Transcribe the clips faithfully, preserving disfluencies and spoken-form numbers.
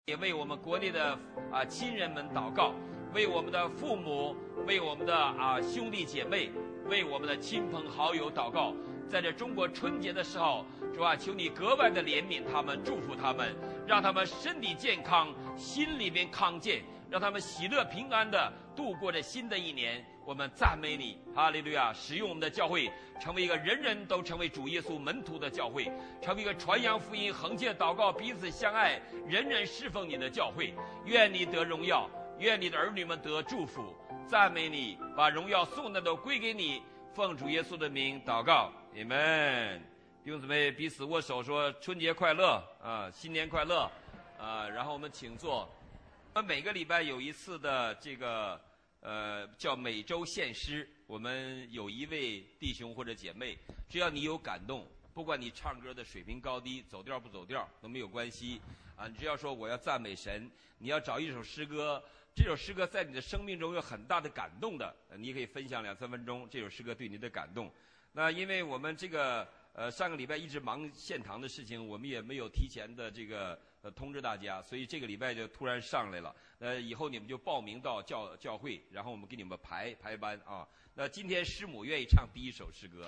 也为我们国内的啊亲人们祷告，为我们的父母，为我们的啊兄弟姐妹，为我们的亲朋好友祷告。在这中国春节的时候，主啊，求你格外的怜悯他们，祝福他们，让他们身体健康，心里面康健，让他们喜乐平安的度过这新的一年。我们赞美你，哈利路亚！使用我们的教会成为一个人人都成为主耶稣门徒的教会，成为一个传扬福音、恒切祷告、彼此相爱、人人侍奉你的教会。愿你得荣耀，愿你的儿女们得祝福。赞美你，把荣耀颂赞都归给你。奉主耶稣的名祷告，阿们。弟兄姊妹彼此握手，说春节快乐啊，新年快乐啊！然后我们请坐。我们每个礼拜有一次的这个。呃，叫每周献诗。我们有一位弟兄或者姐妹，只要你有感动，不管你唱歌的水平高低，走调不走调都没有关系啊。你只要说我要赞美神，你要找一首诗歌，这首诗歌在你的生命中有很大的感动的，你可以分享两三分钟这首诗歌对你的感动。那因为我们这个呃上个礼拜一直忙献堂的事情，我们也没有提前的这个呃通知大家，所以这个礼拜就突然上来了。呃，以后你们就报名到教教会，然后我们给你们排排班啊。那今天师母愿意唱第一首诗歌，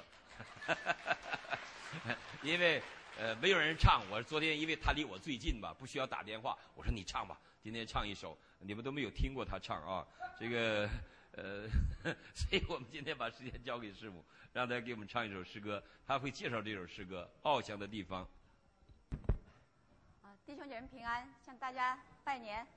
因为呃没有人唱，我昨天因为他离我最近吧，不需要打电话，我说你唱吧，今天唱一首，你们都没有听过他唱啊，这个呃，所以我们今天把时间交给师母，让他给我们唱一首诗歌，他会介绍这首诗歌《翱翔的地方》。 啊，弟兄姐妹平安，向大家拜年。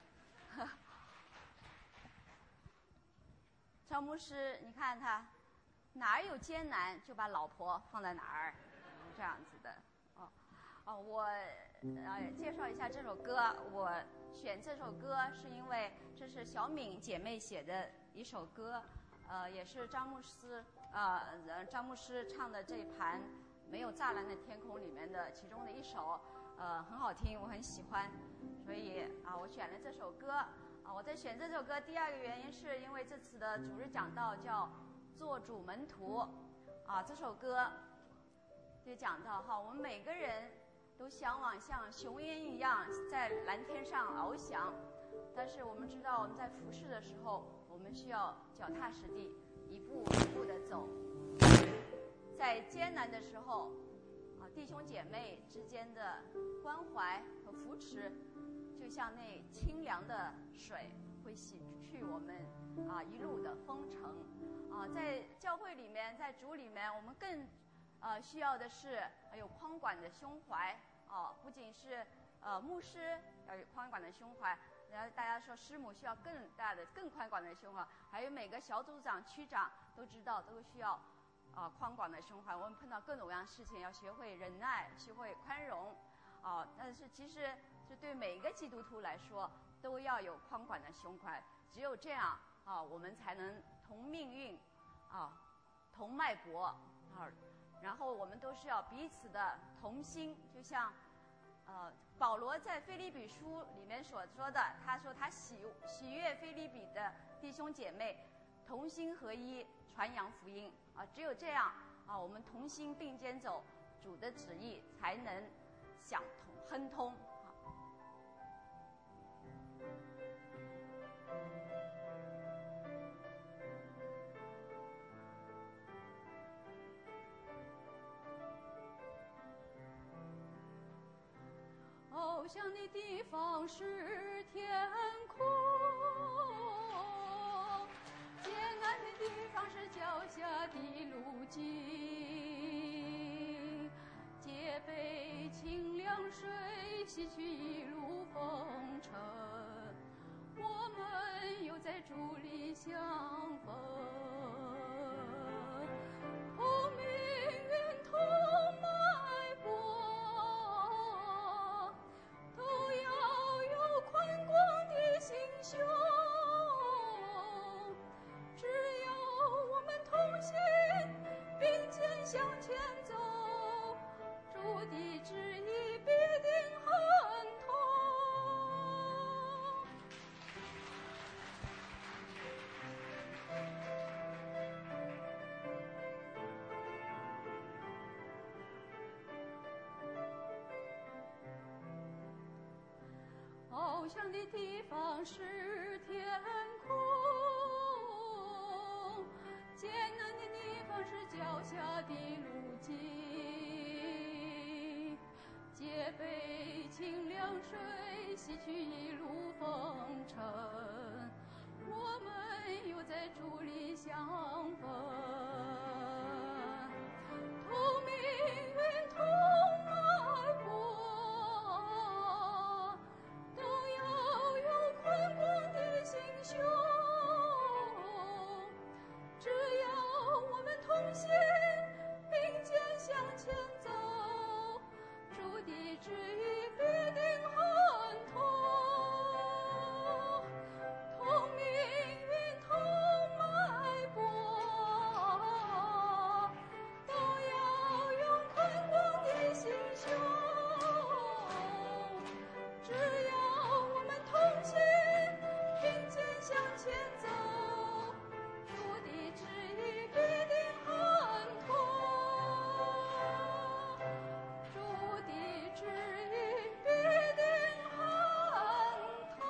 赵牧师，你看他哪儿有艰难就把老婆放在哪儿，这样子的。哦哦，我呃介绍一下这首歌。我选这首歌是因为这是小敏姐妹写的一首歌，呃，也是张牧师呃张牧师唱的这一盘《没有栅栏的天空》里面的其中的一首，呃，很好听，我很喜欢，所以啊，我选了这首歌。啊，我在选这首歌，第二个原因是因为这次的主日讲道叫做主门徒，啊，这首歌就讲到哈，我们每个人都向往像雄鹰一样在蓝天上翱翔，但是我们知道我们在服侍的时候，我们需要脚踏实地，一步一步的走，在艰难的时候，啊，弟兄姐妹之间的关怀和扶持。就像那清凉的水会洗去我们啊一路的风尘啊，在教会里面，在主里面，我们更呃需要的是有宽广的胸怀啊，不仅是呃牧师要有宽广的胸怀，然后大家说师母需要更大的、更宽广的胸怀，还有每个小组长、区长都知道都需要啊宽广的胸怀。我们碰到各种各样的事情，要学会忍耐，学会宽容啊，但是其实。这对每一个基督徒来说都要有宽广的胸怀，只有这样啊，我们才能同命运啊，同脉搏啊，然后我们都是要彼此的同心，就像呃保罗在腓立比书里面所说的，他说他喜喜悦腓立比的弟兄姐妹同心合一传扬福音啊，只有这样啊，我们同心并肩走，主的旨意才能想通亨通。翱翔的地方是天空，艰难的地方是脚下的路径，戒备清凉水洗去一路风尘，我们又在主里相逢，同命运同脉搏，都要有宽广的心胸，只要我们同心并肩向前走，主的旨意必定亨通。 想的地方是天空，艰难的地方是脚下的路径，借杯清凉水，洗去一路风尘，我们又在主里相逢。同命运同爱过，都要有宽广的心胸，只要我们同心并肩向前走，主的旨意必定亨通。同命运同爱过，都要用宽广的心胸，只要我们同心并肩向前走，主的旨意必定亨通，主的旨意必定亨通。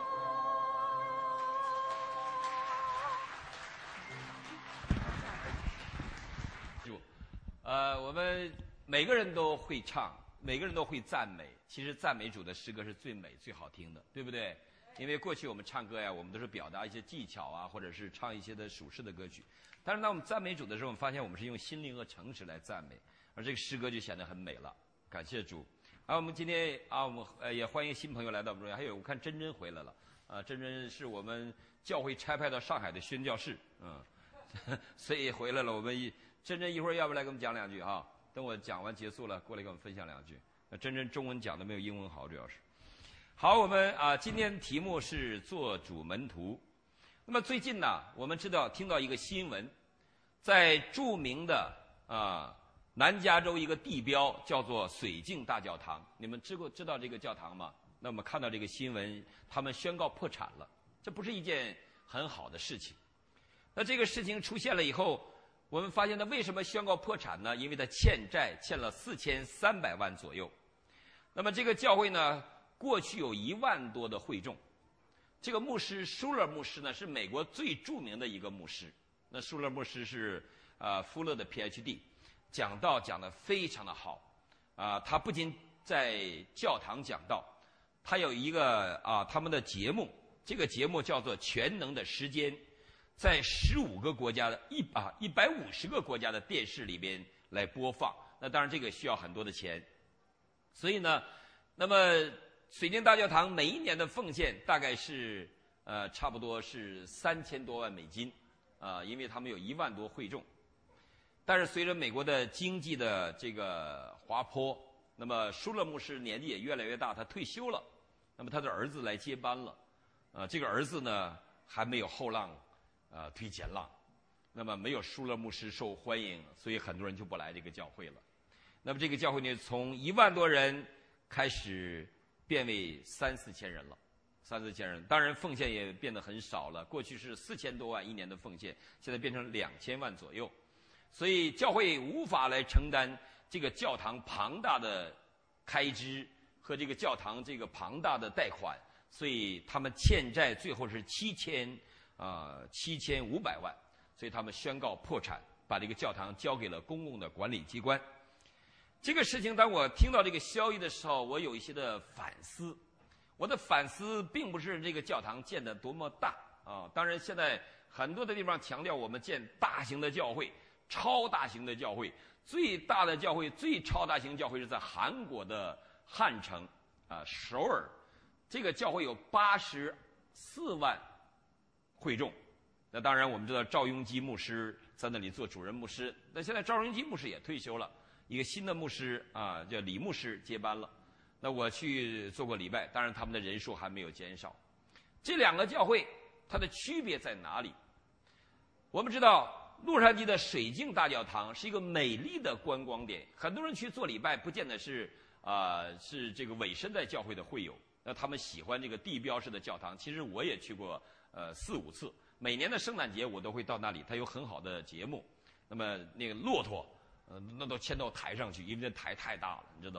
呃，我们每个人都会唱，每个人都会赞美。其实赞美主的诗歌是最美、最好听的，对不对？因为过去我们唱歌呀，我们都是表达一些技巧啊，或者是唱一些的属世的歌曲。但是当我们赞美主的时候，我们发现我们是用心灵和诚实来赞美，而这个诗歌就显得很美了。感谢主。啊，我们今天啊，我们呃也欢迎新朋友来到我们中间。还有，我看珍珍回来了。啊，珍珍是我们教会差派到上海的宣教士，嗯，所以回来了。我们一珍珍一会儿要不要来给我们讲两句哈？等我讲完结束了，过来给我们分享两句。那珍珍中文讲的没有英文好，主要是。好，我们啊，今天题目是做主门徒。那么最近呢，我们知道听到一个新闻，在著名的啊南加州一个地标叫做水镜大教堂，你们知过知道这个教堂吗？那么看到这个新闻，他们宣告破产了，这不是一件很好的事情。那这个事情出现了以后，我们发现呢，为什么宣告破产呢？因为他欠债，欠了四千三百万左右。那么这个教会呢，过去有一万多的会众。这个牧师舒勒牧师呢，是美国最著名的一个牧师。那舒勒牧师是呃富勒的 P H D， 讲道讲得非常的好。啊、呃，他不仅在教堂讲道，他有一个啊、呃、他们的节目，这个节目叫做《全能的时间》。在十五个国家的一啊一百五十个国家的电视里边来播放，那当然这个需要很多的钱，所以呢，那么水晶大教堂每一年的奉献大概是呃差不多是三千多万美金，啊、呃，因为他们有一万多会众，但是随着美国的经济的这个滑坡，那么舒勒牧师年纪也越来越大，他退休了，那么他的儿子来接班了，啊、呃，这个儿子呢还没有后浪。呃，推前浪，那么没有舒勒牧师受欢迎，所以很多人就不来这个教会了。那么这个教会呢，从一万多人开始变为三四千人了，三四千人。当然奉献也变得很少了，过去是四千多万一年的奉献，现在变成两千万左右。所以教会无法来承担这个教堂庞大的开支和这个教堂这个庞大的贷款，所以他们欠债最后是七千。啊，七千五百万，所以他们宣告破产，把这个教堂交给了公共的管理机关。这个事情，当我听到这个消息的时候，我有一些的反思。我的反思并不是这个教堂建得多么大啊，当然现在很多的地方强调我们建大型的教会、超大型的教会，最大的教会、最超大型教会是在韩国的汉城啊首尔，这个教会有八十四万。会众，那当然我们知道赵雍基牧师在那里做主任牧师，那现在赵雍基牧师也退休了，一个新的牧师啊叫李牧师接班了。那我去做过礼拜，当然他们的人数还没有减少。这两个教会它的区别在哪里？我们知道洛杉矶的水镜大教堂是一个美丽的观光点，很多人去做礼拜不见得是啊、呃、是这个委身在教会的会友，那他们喜欢这个地标式的教堂。其实我也去过呃四五次，每年的圣诞节我都会到那里，它有很好的节目。那么那个骆驼呃那都牵到台上去，因为那台太大了，你知道。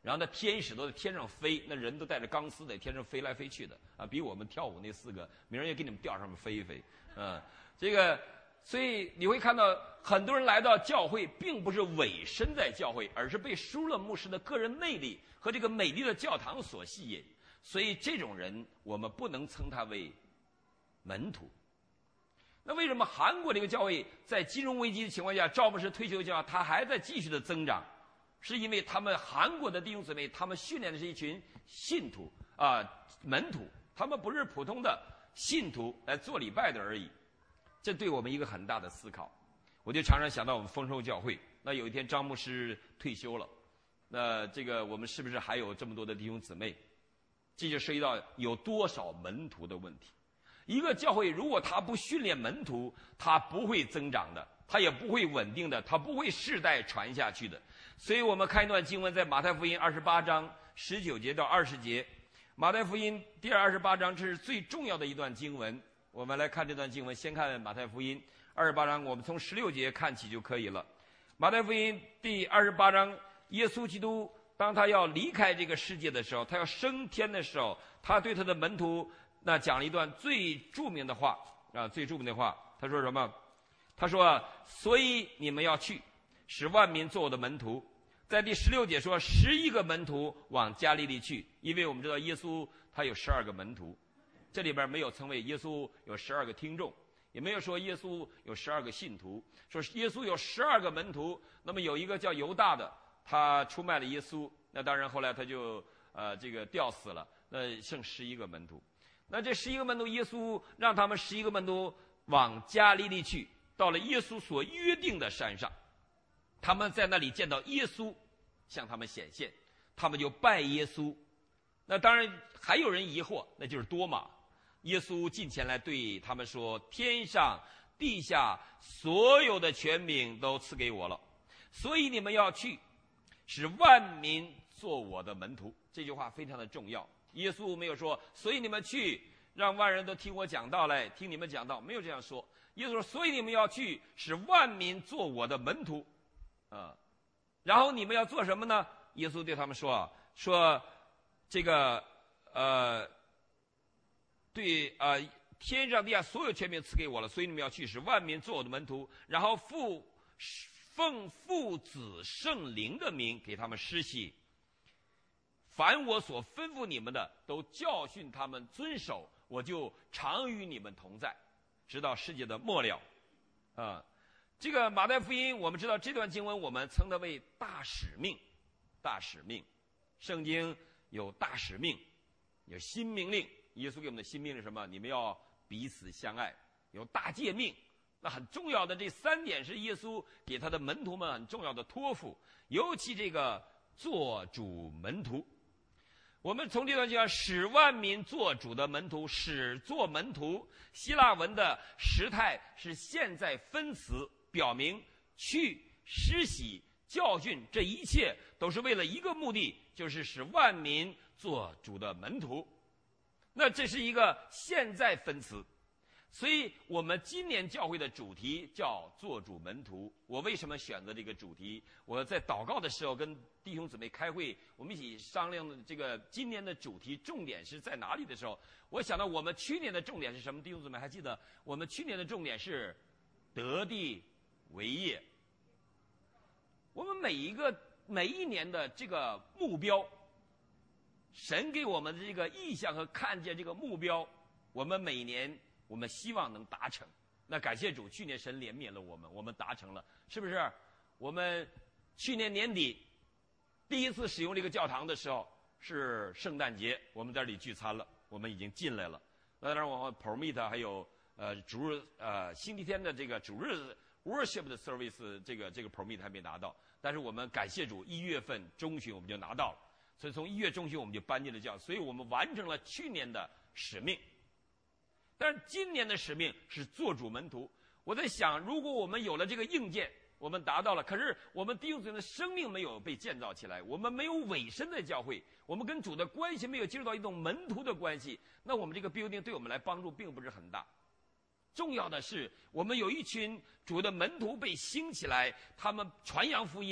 然后那天使都在天上飞，那人都带着钢丝在天上飞来飞去的啊，比我们跳舞那四个，明儿也给你们吊上面飞一飞，嗯，这个，所以你会看到很多人来到教会，并不是委身在教会，而是被舒勒牧师的个人魅力和这个美丽的教堂所吸引，所以这种人我们不能称他为门徒。那为什么韩国这个教会在金融危机的情况下，赵牧师退休教他还在继续的增长？是因为他们韩国的弟兄姊妹，他们训练的是一群信徒啊、呃、门徒，他们不是普通的信徒来做礼拜的而已。这对我们一个很大的思考。我就常常想到我们丰收教会，那有一天张牧师退休了，那这个我们是不是还有这么多的弟兄姊妹？这就涉及到有多少门徒的问题。一个教会如果他不训练门徒，他不会增长的，他也不会稳定的，他不会世代传下去的。所以我们看一段经文，在马太福音二十八章十九节到二十节。马太福音第二十八章，这是最重要的一段经文。我们来看这段经文，先看马太福音二十八章，我们从十六节看起就可以了。马太福音第二十八章，耶稣基督当他要离开这个世界的时候，他要升天的时候，他对他的门徒那讲了一段最著名的话啊，最著名的话，他说什么？他说：“所以你们要去，使万民做我的门徒。”在第十六节说，十一个门徒往加利利去，因为我们知道耶稣他有十二个门徒，这里边没有称为耶稣有十二个听众，也没有说耶稣有十二个信徒，说耶稣有十二个门徒。那么有一个叫犹大的，他出卖了耶稣，那当然后来他就呃这个吊死了，那剩十一个门徒。那这十一个门徒，耶稣让他们十一个门徒往加利利去，到了耶稣所约定的山上，他们在那里见到耶稣向他们显现，他们就拜耶稣。那当然还有人疑惑，那就是多马。耶稣近前来对他们说：“天上地下所有的权柄都赐给我了，所以你们要去，使万民做我的门徒。”这句话非常的重要。耶稣没有说所以你们去让万人都听我讲道来，听你们讲道，没有这样说。耶稣说所以你们要去，使万民做我的门徒啊。然后你们要做什么呢？耶稣对他们说啊，说这个呃对呃天上地下所有权柄赐给我了，所以你们要去，使万民做我的门徒，然后父奉父子圣灵的名给他们施洗，凡我所吩咐你们的，都教训他们遵守，我就常与你们同在，直到世界的末了。啊，这个马太福音，我们知道这段经文，我们称它为大使命。大使命，圣经有大使命，有新命令。耶稣给我们的新命令是什么？你们要彼此相爱。有大诫命，那很重要的这三点是耶稣给他的门徒们很重要的托付，尤其这个做主门徒。我们从这段经上，使万民做主的门徒，使做门徒，希腊文的时态是现在分词，表明去施洗教训，这一切都是为了一个目的，就是使万民做主的门徒。那这是一个现在分词，所以我们今年教会的主题叫做主门徒。我为什么选择这个主题？我在祷告的时候跟弟兄姊妹开会，我们一起商量的这个今年的主题重点是在哪里的时候，我想到我们去年的重点是什么？弟兄姊妹还记得我们去年的重点是得地为业。我们每一个每一年的这个目标，神给我们的这个意向和看见这个目标，我们每年我们希望能达成。那感谢主，去年神怜悯了我们，我们达成了，是不是？我们去年年底第一次使用这个教堂的时候是圣诞节，我们在这里聚餐了，我们已经进来了。那当然我们 permit 还有呃主日呃星期天的这个主日 worship 的 service 这个这个 permit 还没拿到，但是我们感谢主，一月份中旬我们就拿到了。所以从一月中旬我们就搬进了教，所以我们完成了去年的使命。但是今年的使命是做主门徒。我在想，如果我们有了这个硬件，我们达到了，可是我们弟兄姊妹的生命没有被建造起来，我们没有委身在教会，我们跟主的关系没有进入到一种门徒的关系，那我们这个 building 对我们来帮助并不是很大。重要的是，我们有一群主的门徒被兴起来，他们传扬福音，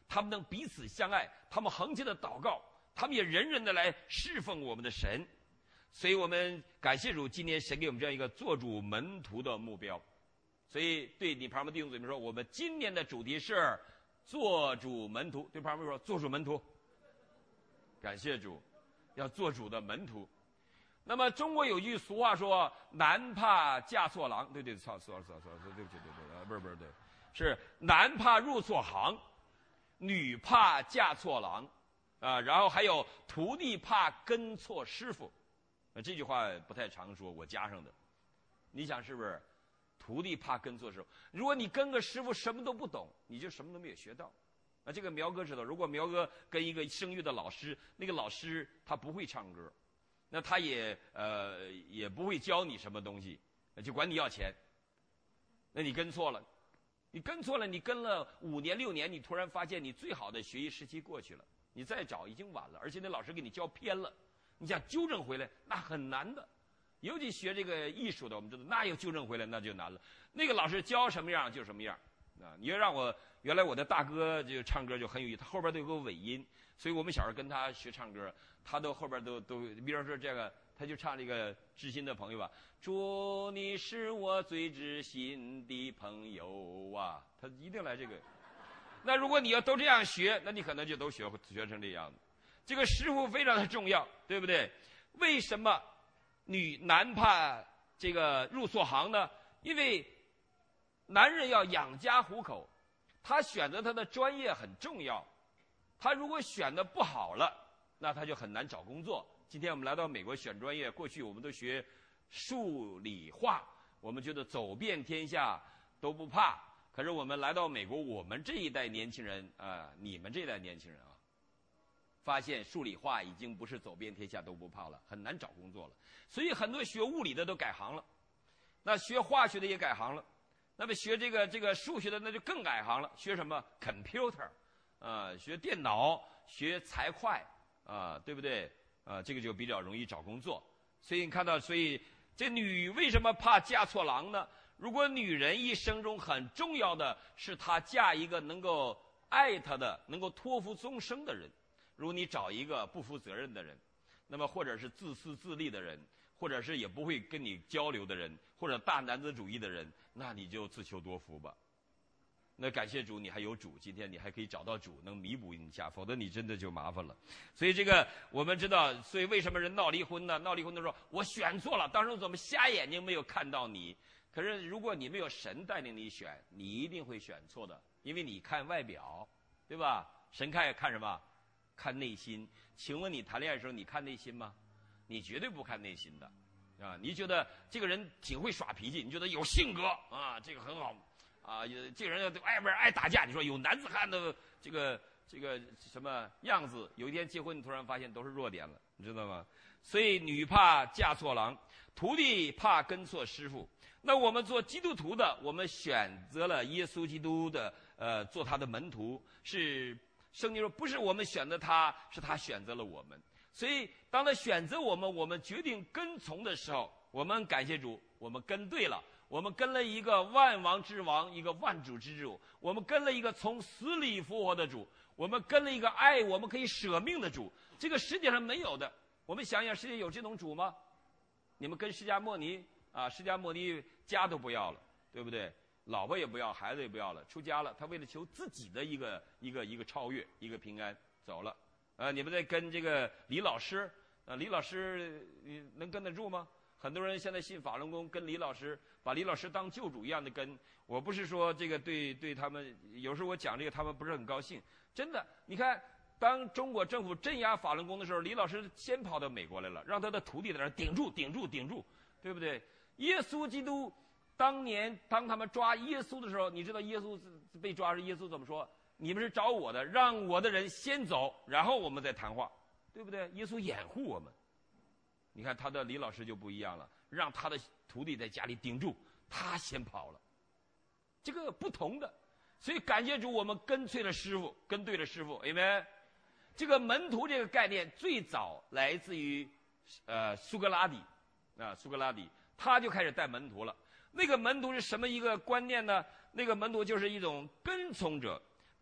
他们能彼此相爱，他们恒切的祷告，他们也人人的来侍奉我们的神。所以我们感谢主，今天神给我们这样一个做主门徒的目标。所以对你旁边弟兄姊妹说，我们今年的主题是做主门徒。对旁边说，做主门徒。感谢主，要做主的门徒。那么中国有句俗话说，男怕嫁错郎。对对，错错错错，对不起对对，不是不是对，是男怕入错行，女怕嫁错郎，啊，然后还有徒弟怕跟错师傅。这句话不太常说，我加上的。你想是不是？徒弟怕跟错师傅。如果你跟个师傅什么都不懂，你就什么都没有学到。啊，这个苗哥知道，如果苗哥跟一个声乐的老师，那个老师他不会唱歌，那他也呃也不会教你什么东西，就管你要钱。那你跟错了，你跟错了，你跟了五年六年，你突然发现你最好的学习时期过去了，你再找已经晚了，而且那老师给你教偏了，你想纠正回来那很难的。尤其学这个艺术的，我们知道那要纠正回来那就难了。那个老师教什么样就什么样啊！你要让我，原来我的大哥就唱歌就很有意思，他后边都有个尾音，所以我们小时候跟他学唱歌，他都后边都都，比方说这个，他就唱这个知心的朋友吧，祝你是我最知心的朋友啊，他一定来这个。那如果你要都这样学，那你可能就都学学成这样子。这个师傅非常的重要，对不对？为什么女男怕这个入错行呢？因为男人要养家糊口，他选择他的专业很重要。他如果选的不好了，那他就很难找工作。今天我们来到美国选专业，过去我们都学数理化，我们觉得走遍天下都不怕。可是我们来到美国，我们这一代年轻人啊、呃，你们这一代年轻人啊，发现数理化已经不是走遍天下都不怕了，很难找工作了。所以很多学物理的都改行了，那学化学的也改行了，那么学这个这个数学的那就更改行了，学什么 computer 啊、呃，学电脑，学财会啊、呃，对不对啊、呃？这个就比较容易找工作。所以你看到，所以这女为什么怕嫁错郎呢？如果女人一生中很重要的是她嫁一个能够爱她的、能够托付终生的人。如果你找一个不负责任的人，那么或者是自私自利的人，或者是也不会跟你交流的人，或者大男子主义的人，那你就自求多福吧。那感谢主，你还有主，今天你还可以找到主能弥补一下，否则你真的就麻烦了。所以这个我们知道，所以为什么人闹离婚呢？闹离婚的时候，我选错了，当时怎么瞎眼睛没有看到你？可是如果你没有神带领你选，你一定会选错的，因为你看外表，对吧？神看看什么？看内心。请问你谈恋爱的时候，你看内心吗？你绝对不看内心的，啊！你觉得这个人挺会耍脾气，你觉得有性格啊，这个很好，啊，这个人爱不爱打架？你说有男子汉的这个这个什么样子？有一天结婚，你突然发现都是弱点了，你知道吗？所以女怕嫁错郎，徒弟怕跟错师傅。那我们做基督徒的，我们选择了耶稣基督的，呃，做他的门徒，是圣经说不是我们选择他，是他选择了我们。所以当他选择我们，我们决定跟从的时候，我们感谢主，我们跟对了，我们跟了一个万王之王，一个万主之主，我们跟了一个从死里复活的主，我们跟了一个爱我们可以舍命的主。这个世界上没有的，我们想想，世界有这种主吗？你们跟释迦牟尼啊，释迦牟尼家都不要了，对不对？老婆也不要，孩子也不要了，出家了。他为了求自己的一个一个一个超越，一个平安，走了。呃，你们在跟这个李老师，呃，李老师你能跟得住吗？很多人现在信法轮功，跟李老师，把李老师当救主一样的跟。我不是说这个对对他们，有时候我讲这个他们不是很高兴。真的，你看，当中国政府镇压法轮功的时候，李老师先跑到美国来了，让他的徒弟在那儿顶住、顶住、顶住，对不对？耶稣基督当年当他们抓耶稣的时候，你知道耶稣被抓时，耶稣怎么说？你们是找我的，让我的人先走，然后我们再谈话，对不对？耶稣掩护我们。你看他的李老师就不一样了，让他的徒弟在家里顶住，他先跑了。这个不同的，所以感谢主，我们跟随了师傅，跟对了师傅，阿们。这个门徒这个概念最早来自于呃苏格拉底啊，苏格拉底他就开始带门徒了。那个门徒是什么一个观念呢？那个门徒就是一种跟从者。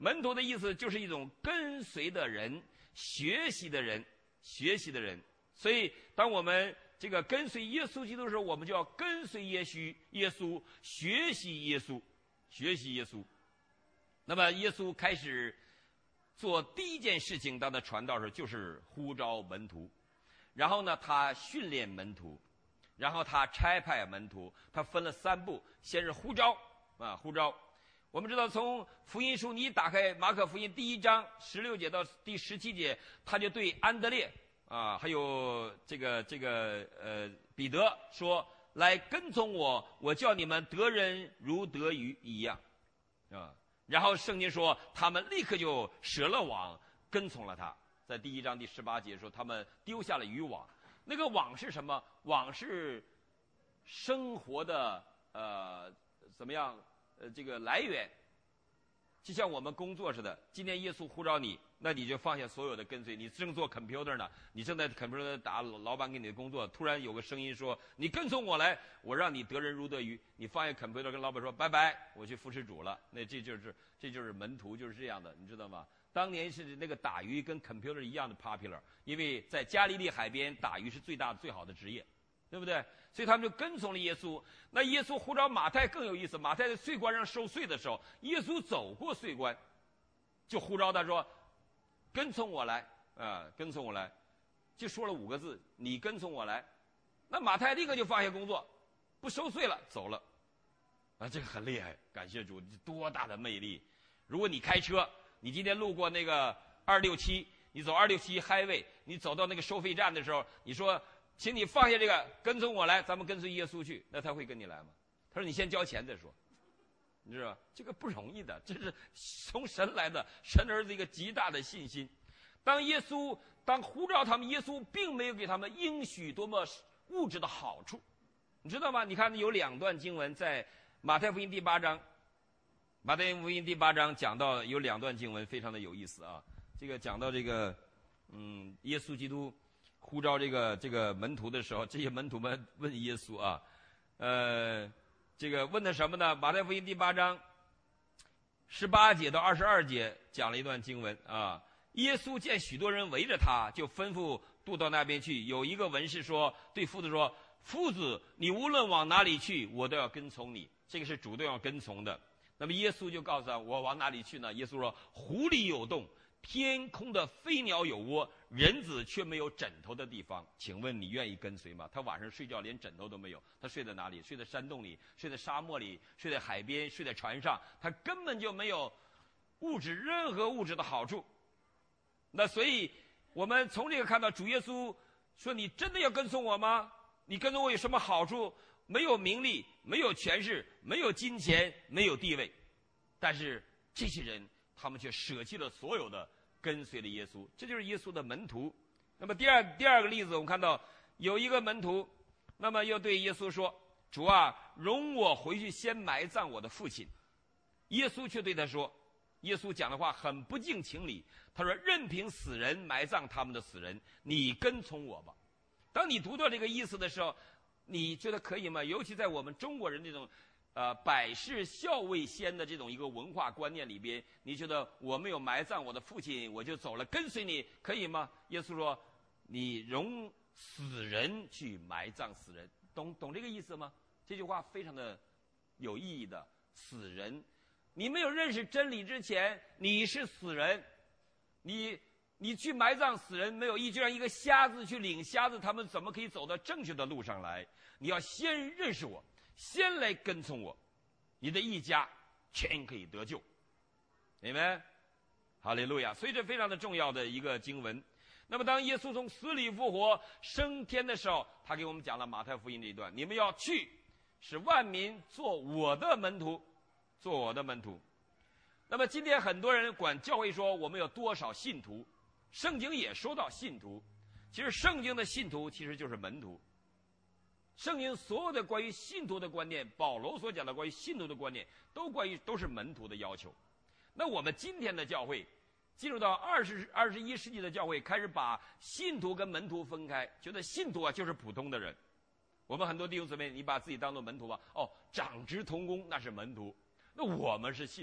门徒的意思就是一种跟随的人，学习的人，学习的人。所以当我们这个跟随耶稣基督的时候，我们就要跟随耶稣，耶稣学习耶稣，学习耶稣。那么耶稣开始做第一件事情，当他传道时就是呼召门徒，然后呢，他训练门徒，然后他差派门徒，他分了三步，先是呼召啊，呼召。我们知道，从福音书你一打开马可福音第一章十六节到第十七节，他就对安德烈啊，还有这个这个呃彼得说：“来跟从我，我叫你们得人如得鱼一样。”啊，然后圣经说，他们立刻就舍了网，跟从了他。在第一章第十八节说，他们丢下了渔网。那个网是什么？网是生活的呃怎么样？呃，这个来源，就像我们工作似的。今天耶稣呼召你，那你就放下所有的跟随。你正做 computer 呢，你正在 computer 打老板给你的工作，突然有个声音说：“你跟从我来，我让你得人如得鱼。”你放下 computer 跟老板说：“拜拜，我去服侍主了。”那这就是这就是门徒就是这样的，你知道吗？当年是那个打鱼跟 computer 一样的 popular， 因为在加利利海边打鱼是最大的最好的职业，对不对？所以他们就跟从了耶稣。那耶稣呼召马太更有意思，马太在税关上收税的时候，耶稣走过税关，就呼召他说：“跟从我来啊，跟从我来。”就说了五个字：“你跟从我来。”那马太立刻就放下工作，不收税了，走了。啊，这个很厉害，感谢主，多大的魅力！如果你开车，你今天路过那个二六七，你走二六七 highway， 你走到那个收费站的时候，你说：“请你放下这个，跟从我来，咱们跟随耶稣去。”那他会跟你来吗？他说：“你先交钱再说。”你知道吧？这个不容易的，这是从神来的，神儿子一个极大的信心。当耶稣当呼召他们，耶稣并没有给他们应许多么物质的好处，你知道吗？你看有两段经文在马太福音第八章，马太福音第八章讲到有两段经文非常的有意思啊。这个讲到这个，嗯，耶稣基督呼召这个这个门徒的时候，这些门徒们问耶稣啊，呃，这个问的什么呢？马太福音第八章十八节到二十二节讲了一段经文啊。耶稣见许多人围着他，就吩咐渡到那边去。有一个文士说，对夫子说：“夫子，你无论往哪里去，我都要跟从你。”这个是主动要跟从的。那么耶稣就告诉他：“我往哪里去呢？”耶稣说：“湖里有洞，天空的飞鸟有窝，人子却没有枕头的地方。请问你愿意跟随吗？”他晚上睡觉连枕头都没有，他睡在哪里？睡在山洞里，睡在沙漠里，睡在海边，睡在船上，他根本就没有物质任何物质的好处。那所以我们从这个看到主耶稣说：“你真的要跟从我吗？你跟从我有什么好处？没有名利，没有权势，没有金钱，没有地位。”但是这些人他们却舍弃了所有的，跟随了耶稣。这就是耶稣的门徒。那么第二第二个例子，我们看到有一个门徒，那么又对耶稣说：“主啊，容我回去先埋葬我的父亲。”耶稣却对他说，耶稣讲的话很不近情理，他说：“任凭死人埋葬他们的死人，你跟从我吧。”当你读到这个意思的时候，你觉得可以吗？尤其在我们中国人这种呃百世孝为先的这种一个文化观念里边，你觉得我没有埋葬我的父亲，我就走了，跟随你，可以吗？耶稣说：“你容死人去埋葬死人。”懂懂这个意思吗？这句话非常的有意义的。死人，你没有认识真理之前，你是死人。你你去埋葬死人没有意义，就让一个瞎子去领瞎子，他们怎么可以走到正确的路上来？你要先认识我，先来跟从我，你的一家全可以得救。明白？哈利路亚！所以这非常的重要的一个经文。那么当耶稣从死里复活升天的时候，他给我们讲了马太福音这一段：你们要去，使万民做我的门徒，做我的门徒。那么今天很多人管教会说我们有多少信徒，圣经也说到信徒，其实圣经的信徒其实就是门徒。圣经所有的关于信徒的观念，保罗所讲的关于信徒的观念，都关于都是门徒的要求。那我们今天的教会进入到二十二十一世纪的教会，开始把信徒跟门徒分开，觉得信徒啊就是普通的人。我们很多弟兄姊妹，你把自己当作门徒吧，哦，长职同工那是门徒，那我们是信徒，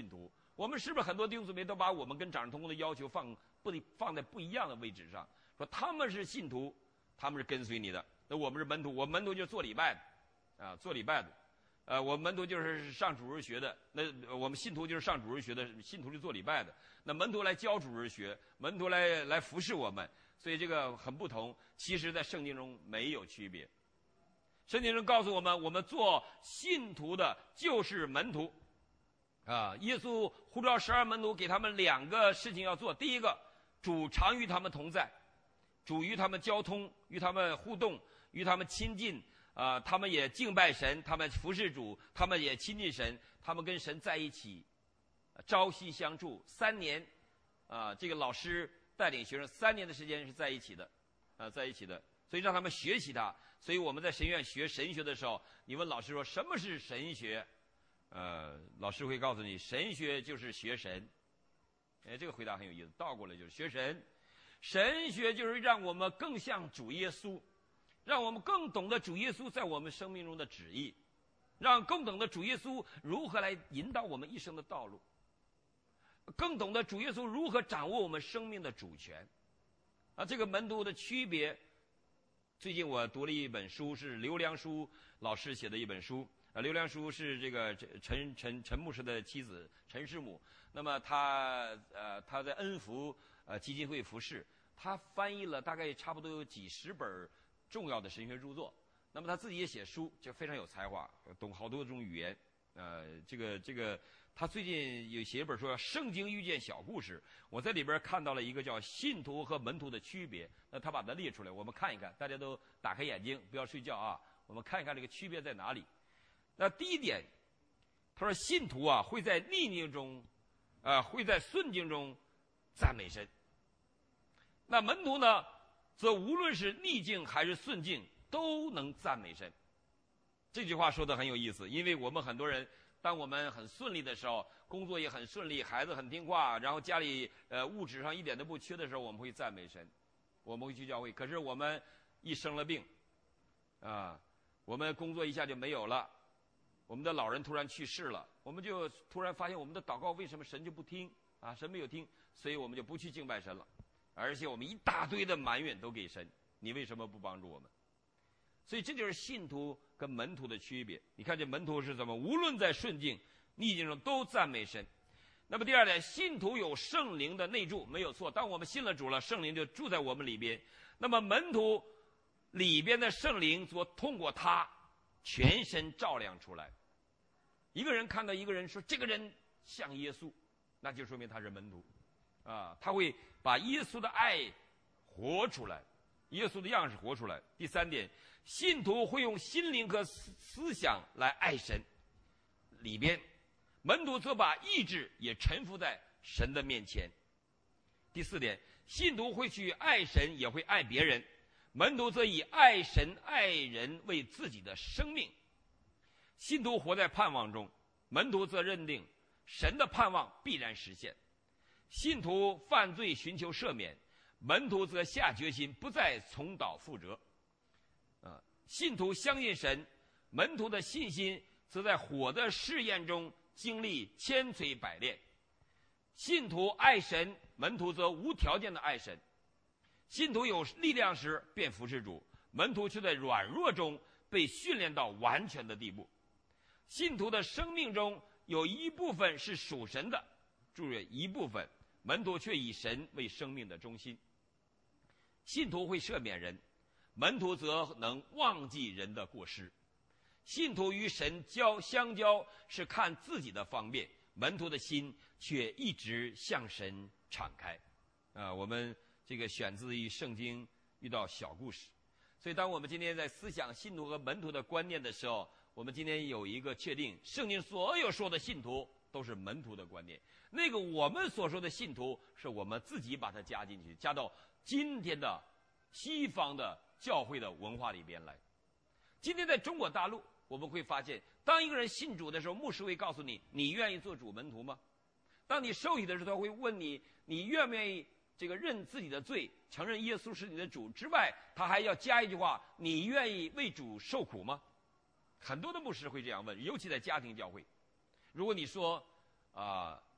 我们是不是很多弟兄姊妹都把我们跟长同工的要求放不放在不一样的位置上？说他们是信徒，他们是跟随你的，那我们是门徒，我们门徒就是做礼拜的，啊，做礼拜的，呃，我们门徒就是上主日学的，那我们信徒就是上主日学的，信徒是做礼拜的，那门徒来教主日学，门徒来来服侍我们，所以这个很不同。其实，在圣经中没有区别。圣经中告诉我们，我们做信徒的就是门徒。啊，耶稣呼召十二门徒，给他们两个事情要做。第一个，主常与他们同在，主与他们交通，与他们互动，与他们亲近。啊、呃，他们也敬拜神，他们服侍主，他们也亲近神，他们跟神在一起，朝夕相处。三年，啊、呃，这个老师带领学生三年的时间是在一起的，啊、呃，在一起的。所以让他们学习他。所以我们在神院学神学的时候，你问老师说什么是神学？呃，老师会告诉你，神学就是学神。哎，这个回答很有意思，倒过来就是学神。神学就是让我们更像主耶稣，让我们更懂得主耶稣在我们生命中的旨意，让更懂得主耶稣如何来引导我们一生的道路，更懂得主耶稣如何掌握我们生命的主权。啊，这个门徒的区别，最近我读了一本书，是刘良书老师写的一本书。啊，刘良书是这个陈陈陈牧师的妻子陈师母。那么他呃他在恩福呃基金会服侍，他翻译了大概差不多有几十本重要的神学著作。那么他自己也写书，就非常有才华，懂好多种语言。呃，这个这个他最近有写一本书叫《圣经遇见小故事》，我在里边看到了一个叫信徒和门徒的区别。那他把它列出来，我们看一看，大家都打开眼睛，不要睡觉啊，我们看一看这个区别在哪里。那第一点，他说信徒啊会在逆境中，呃会在顺境中赞美神。那门徒呢，则无论是逆境还是顺境，都能赞美神。这句话说得很有意思，因为我们很多人，当我们很顺利的时候，工作也很顺利，孩子很听话，然后家里呃物质上一点都不缺的时候，我们会赞美神，我们会去教会。可是我们一生了病，啊，我们工作一下就没有了。我们的老人突然去世了，我们就突然发现我们的祷告为什么神就不听啊？神没有听，所以我们就不去敬拜神了，而且我们一大堆的埋怨都给神，你为什么不帮助我们？所以这就是信徒跟门徒的区别。你看这门徒是怎么，无论在顺境逆境中都赞美神。那么第二点，信徒有圣灵的内住，没有错。当我们信了主了，圣灵就住在我们里边。那么门徒里边的圣灵所通过他全身照亮出来。一个人看到一个人说这个人像耶稣，那就说明他是门徒，啊，他会把耶稣的爱活出来，耶稣的样式活出来。第三点，信徒会用心灵和思想来爱神，里边门徒则把意志也臣服在神的面前。第四点，信徒会去爱神，也会爱别人，门徒则以爱神爱人为自己的生命。信徒活在盼望中，门徒则认定神的盼望必然实现。信徒犯罪寻求赦免，门徒则下决心不再重蹈覆辙。啊，信徒相信神，门徒的信心则在火的试验中经历千锤百炼。信徒爱神，门徒则无条件的爱神。信徒有力量时便服侍主，门徒却在软弱中被训练到完全的地步。信徒的生命中有一部分是属神的，注意一部分，门徒却以神为生命的中心。信徒会赦免人，门徒则能忘记人的过失。信徒与神交相交是看自己的方便，门徒的心却一直向神敞开。啊，我们这个选自于圣经遇到小故事。所以当我们今天在思想信徒和门徒的观念的时候，我们今天有一个确定，圣经所有说的信徒都是门徒的观念，那个我们所说的信徒是我们自己把它加进去，加到今天的西方的教会的文化里边来。今天在中国大陆，我们会发现，当一个人信主的时候，牧师会告诉你，你愿意做主门徒吗？当你受洗的时候，他会问你，你愿不愿意这个认自己的罪，承认耶稣是你的主之外，他还要加一句话，你愿意为主受苦吗？很多的牧师会这样问，尤其在家庭教会。如果你说啊、呃，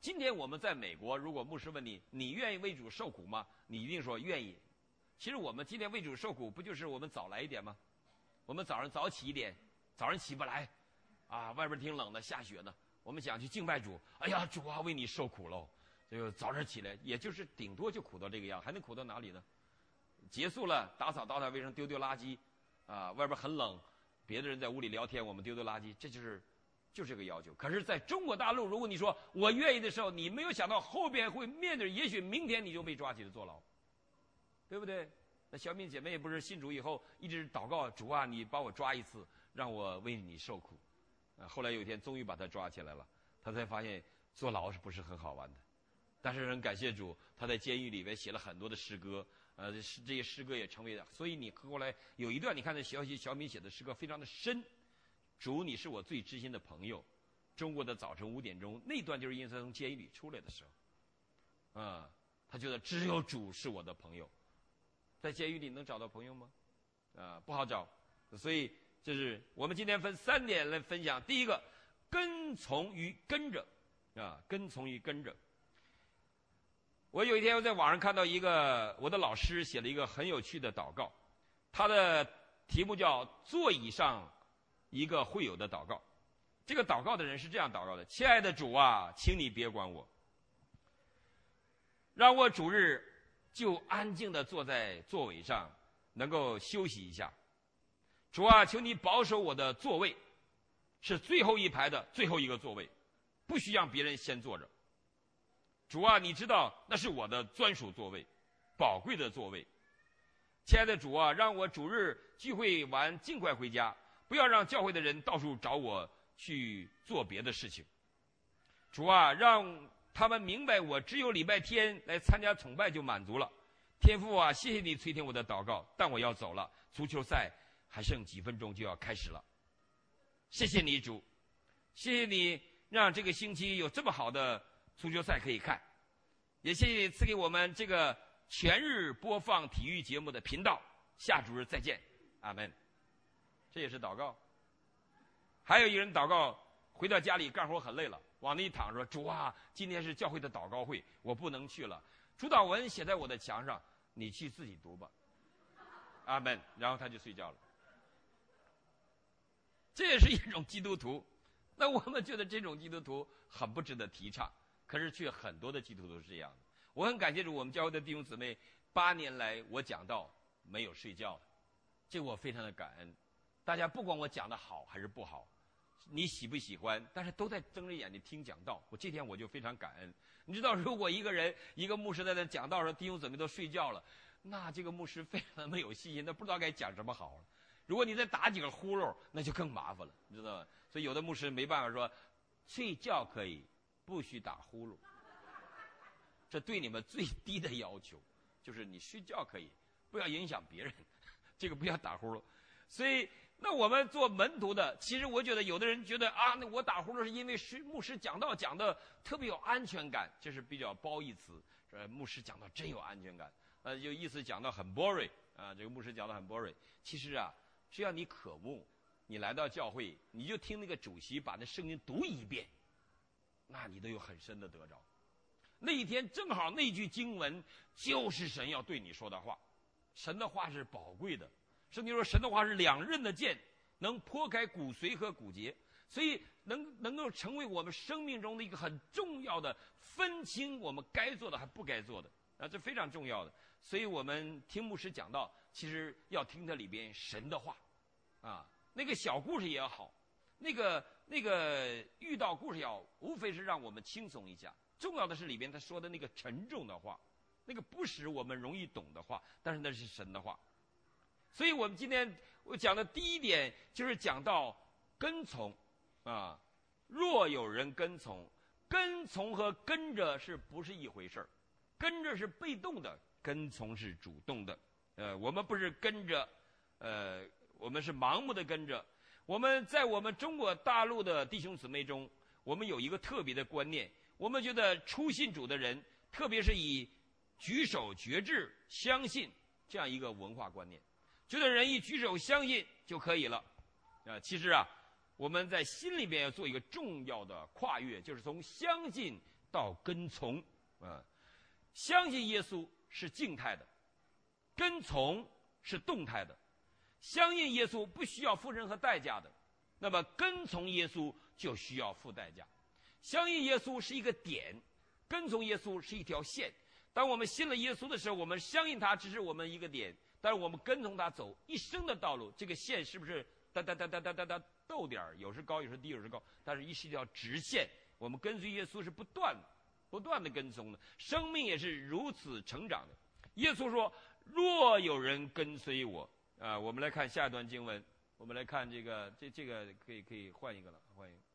今天我们在美国，如果牧师问你，你愿意为主受苦吗？你一定说愿意。其实我们今天为主受苦，不就是我们早来一点吗？我们早上早起一点，早上起不来，啊，外边挺冷的，下雪呢，我们想去敬拜主，哎呀，主啊，为你受苦喽。这个早上起来，也就是顶多就苦到这个样，还能苦到哪里呢？结束了，打扫打扫卫生，丢丢垃圾，啊，外边很冷，别的人在屋里聊天，我们丢丢垃圾，这就是就这个要求。可是在中国大陆，如果你说我愿意的时候，你没有想到后边会面对，也许明天你就被抓起来坐牢，对不对？那小敏姐妹不是信主以后一直祷告，主啊，你把我抓一次，让我为你受苦。啊，后来有一天终于把他抓起来了，他才发现坐牢是不是很好玩的。但是很感谢主，他在监狱里面写了很多的诗歌，呃，这些诗歌也成为了。所以你后来有一段，你看这小小敏写的诗歌非常的深。主，你是我最知心的朋友。中国的早晨五点钟，那段就是因为他从监狱里出来的时候，啊、嗯，他觉得只有主是我的朋友。在监狱里能找到朋友吗？啊、呃，不好找。所以这是我们今天分三点来分享。第一个，跟从与跟着，啊，跟从与跟着。我有一天我在网上看到一个我的老师写了一个很有趣的祷告，他的题目叫座椅上一个会有的祷告。这个祷告的人是这样祷告的：亲爱的主啊，请你别管我，让我主日就安静地坐在座位上，能够休息一下。主啊，求你保守我的座位是最后一排的最后一个座位，不许让别人先坐着。主啊，你知道那是我的专属座位，宝贵的座位。亲爱的主啊，让我主日聚会完尽快回家，不要让教会的人到处找我去做别的事情。主啊，让他们明白我只有礼拜天来参加崇拜就满足了。天父啊，谢谢你垂听我的祷告，但我要走了，足球赛还剩几分钟就要开始了。谢谢你主，谢谢你让这个星期有这么好的足球赛可以看，也谢谢你赐给我们这个全日播放体育节目的频道。下主日再见，阿门。这也是祷告。还有一人祷告，回到家里干活很累了，往那一躺说：主啊，今天是教会的祷告会，我不能去了。主祷文写在我的墙上，你去自己读吧，阿门。然后他就睡觉了。这也是一种基督徒。那我们觉得这种基督徒很不值得提倡，可是却很多的基督徒是这样的。我很感谢主，我们教会的弟兄姊妹八年来我讲道没有睡觉，这我非常的感恩。大家不管我讲的好还是不好，你喜不喜欢，但是都在睁着眼睛听讲道，我这天我就非常感恩。你知道，如果一个人一个牧师在那讲道时，弟兄姊妹都睡觉了，那这个牧师非常的没有信心，他不知道该讲什么好了。如果你再打几个呼噜，那就更麻烦了，你知道吗？所以有的牧师没办法说，睡觉可以，不许打呼噜。这对你们最低的要求，就是你睡觉可以，不要影响别人，这个不要打呼噜。所以，那我们做门徒的，其实我觉得有的人觉得啊，那我打呼噜是因为是牧师讲道讲的特别有安全感，这是比较褒义词。呃，牧师讲道真有安全感，呃，就意思讲到很 boring 啊，这个牧师讲的很 boring。其实啊，只要你渴慕，你来到教会，你就听那个主席把那圣经读一遍，那你都有很深的得着。那一天正好那句经文就是神要对你说的话，神的话是宝贵的。圣经说神的话是两刃的剑，能剖开骨髓和骨节，所以能能够成为我们生命中的一个很重要的分清我们该做的还不该做的啊，这非常重要的。所以我们听牧师讲道，其实要听它里边神的话啊，那个小故事也好，那个那个遇到故事也好，无非是让我们轻松一下。重要的是里边他说的那个沉重的话，那个不使我们容易懂的话，但是那是神的话。所以我们今天我讲的第一点就是讲到跟从啊，若有人跟从，跟从和跟着是不是一回事儿？跟着是被动的，跟从是主动的。呃，我们不是跟着，呃，我们是盲目的跟着。我们在我们中国大陆的弟兄姊妹中，我们有一个特别的观念，我们觉得初信主的人，特别是以举手决志相信这样一个文化观念，觉得人一举手相信就可以了。啊，其实啊，我们在心里边要做一个重要的跨越，就是从相信到跟从啊。相信耶稣是静态的，跟从是动态的。相信耶稣不需要付任何代价的，那么跟从耶稣就需要付代价。相信耶稣是一个点，跟从耶稣是一条线。当我们信了耶稣的时候，我们相信他只是我们一个点，但是我们跟从他走一生的道路，这个线是不是哒哒哒哒哒哒哒逗点儿，有时高有时低有时高，但是一是一条直线。我们跟随耶稣是不断不断的跟踪的，生命也是如此成长的。耶稣说：“若有人跟随我。”啊，我们来看下一段经文，我们来看这个，这这个可以可以换一个了，换一个。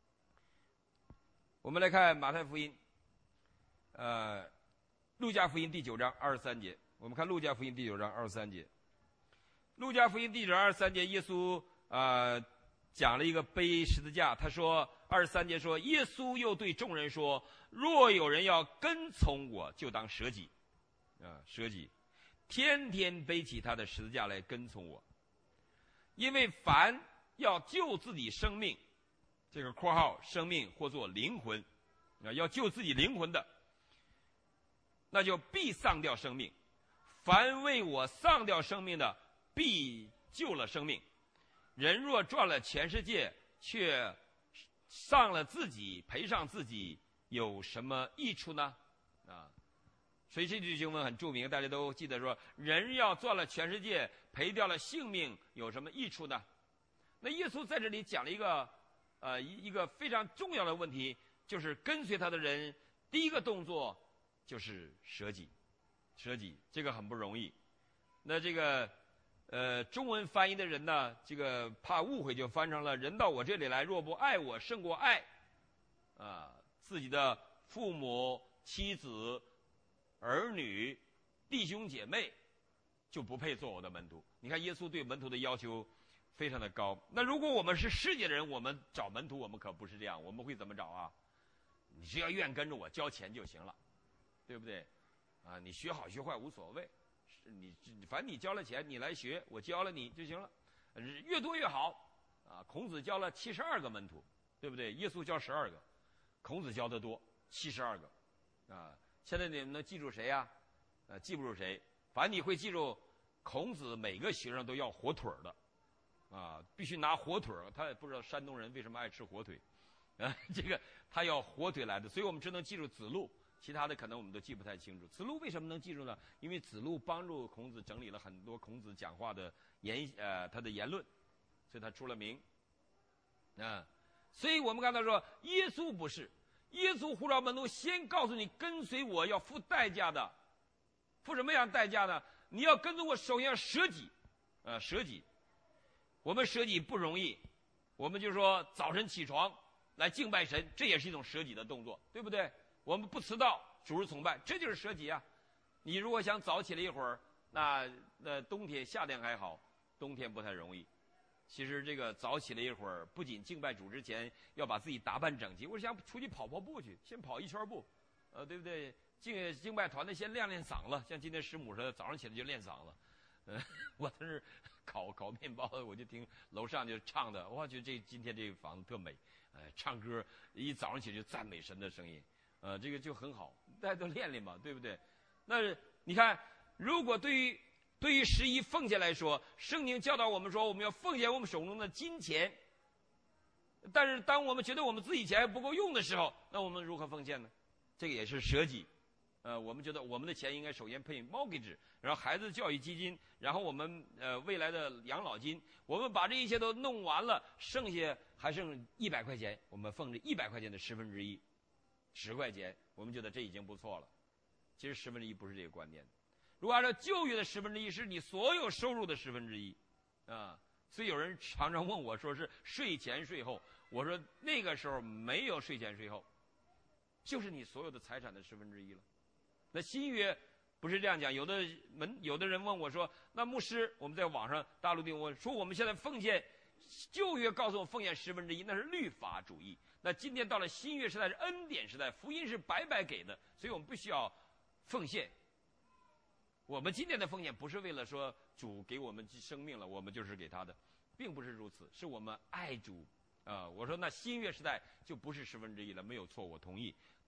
我们来看马太福音，呃，路加福音第九章二十三节。我们看路加福音第九章二十三节。路加福音第九章二十三节，耶稣呃讲了一个背十字架。他说二十三节说，耶稣又对众人说：“若有人要跟从我，就当舍己，啊，舍己。”天天背起他的十字架来跟从我，因为凡要救自己生命，这个括号生命或作灵魂，啊，要救自己灵魂的，那就必丧掉生命；凡为我丧掉生命的，必救了生命。人若赚了全世界，却丧了自己，赔上自己，有什么益处呢？啊。所以这句经文很著名，大家都记得说：人要赚了全世界，赔掉了性命，有什么益处呢？那耶稣在这里讲了一个，呃，一一个非常重要的问题，就是跟随他的人，第一个动作就是舍己，舍己，这个很不容易。那这个，呃，中文翻译的人呢，这个怕误会，就翻成了：人到我这里来，若不爱我胜过爱，啊，自己的父母、妻子、儿女、弟兄姐妹，就不配做我的门徒。你看耶稣对门徒的要求非常的高。那如果我们是世界的人，我们找门徒，我们可不是这样。我们会怎么找啊？你只要愿跟着我，交钱就行了，对不对？啊，你学好学坏无所谓，你反正你交了钱，你来学，我教了你就行了，越多越好。啊，孔子教了七十二个门徒，对不对？耶稣教十二个，孔子教的多，七十二个，啊。现在你们能记住谁呀？呃，记不住谁，反正你会记住，孔子每个学生都要火腿的，啊，必须拿火腿。他也不知道山东人为什么爱吃火腿，啊，这个他要火腿来的，所以我们只能记住子路，其他的可能我们都记不太清楚。子路为什么能记住呢？因为子路帮助孔子整理了很多孔子讲话的言呃他的言论，所以他出了名。啊，所以我们刚才说，耶稣不是。耶稣呼召门徒，先告诉你跟随我要付代价的，付什么样代价呢？你要跟随我，首先要舍己，呃，舍己。我们舍己不容易，我们就说早晨起床来敬拜神，这也是一种舍己的动作，对不对？我们不迟到，主日崇拜，这就是舍己啊。你如果想早起来一会儿，那那冬天夏天还好，冬天不太容易。其实这个早起来一会儿，不仅敬拜主之前要把自己打扮整齐，我想出去跑跑步去，先跑一圈步，呃，对不对？敬敬拜团的先练练嗓子，像今天师母似的，早上起来就练嗓子。呃，我在那烤烤面包，我就听楼上就唱的，我觉得这今天这个房子特美，呃，唱歌一早上起来就赞美神的声音，呃，这个就很好，大家都练练嘛，对不对？那你看，如果对于对于十一奉献来说，圣经教导我们说，我们要奉献我们手中的金钱。但是当我们觉得我们自己钱还不够用的时候，那我们如何奉献呢？这个也是舍己。呃，我们觉得我们的钱应该首先配 mortgage， 然后孩子教育基金，然后我们呃未来的养老金，我们把这一切都弄完了，剩下还剩一百块钱，我们奉这一百块钱的十分之一，十块钱，我们觉得这已经不错了。其实十分之一不是这个观念。如果按照旧约的十分之一，是你所有收入的十分之一，啊，所以有人常常问我说是税前税后，我说那个时候没有税前税后，就是你所有的财产的十分之一了。那新约不是这样讲，有的门有的人问我说，那牧师，我们在网上大陆订我说我们现在奉献，旧约告诉我奉献十分之一，那是律法主义。那今天到了新约时代是恩典时代，福音是白白给的，所以我们必须要奉献。我们今天的奉献不是为了说主给我们生命了，我们就是给他的，并不是如此，是我们爱主啊、呃。我说那新约时代就不是十分之一了，没有错，我同意。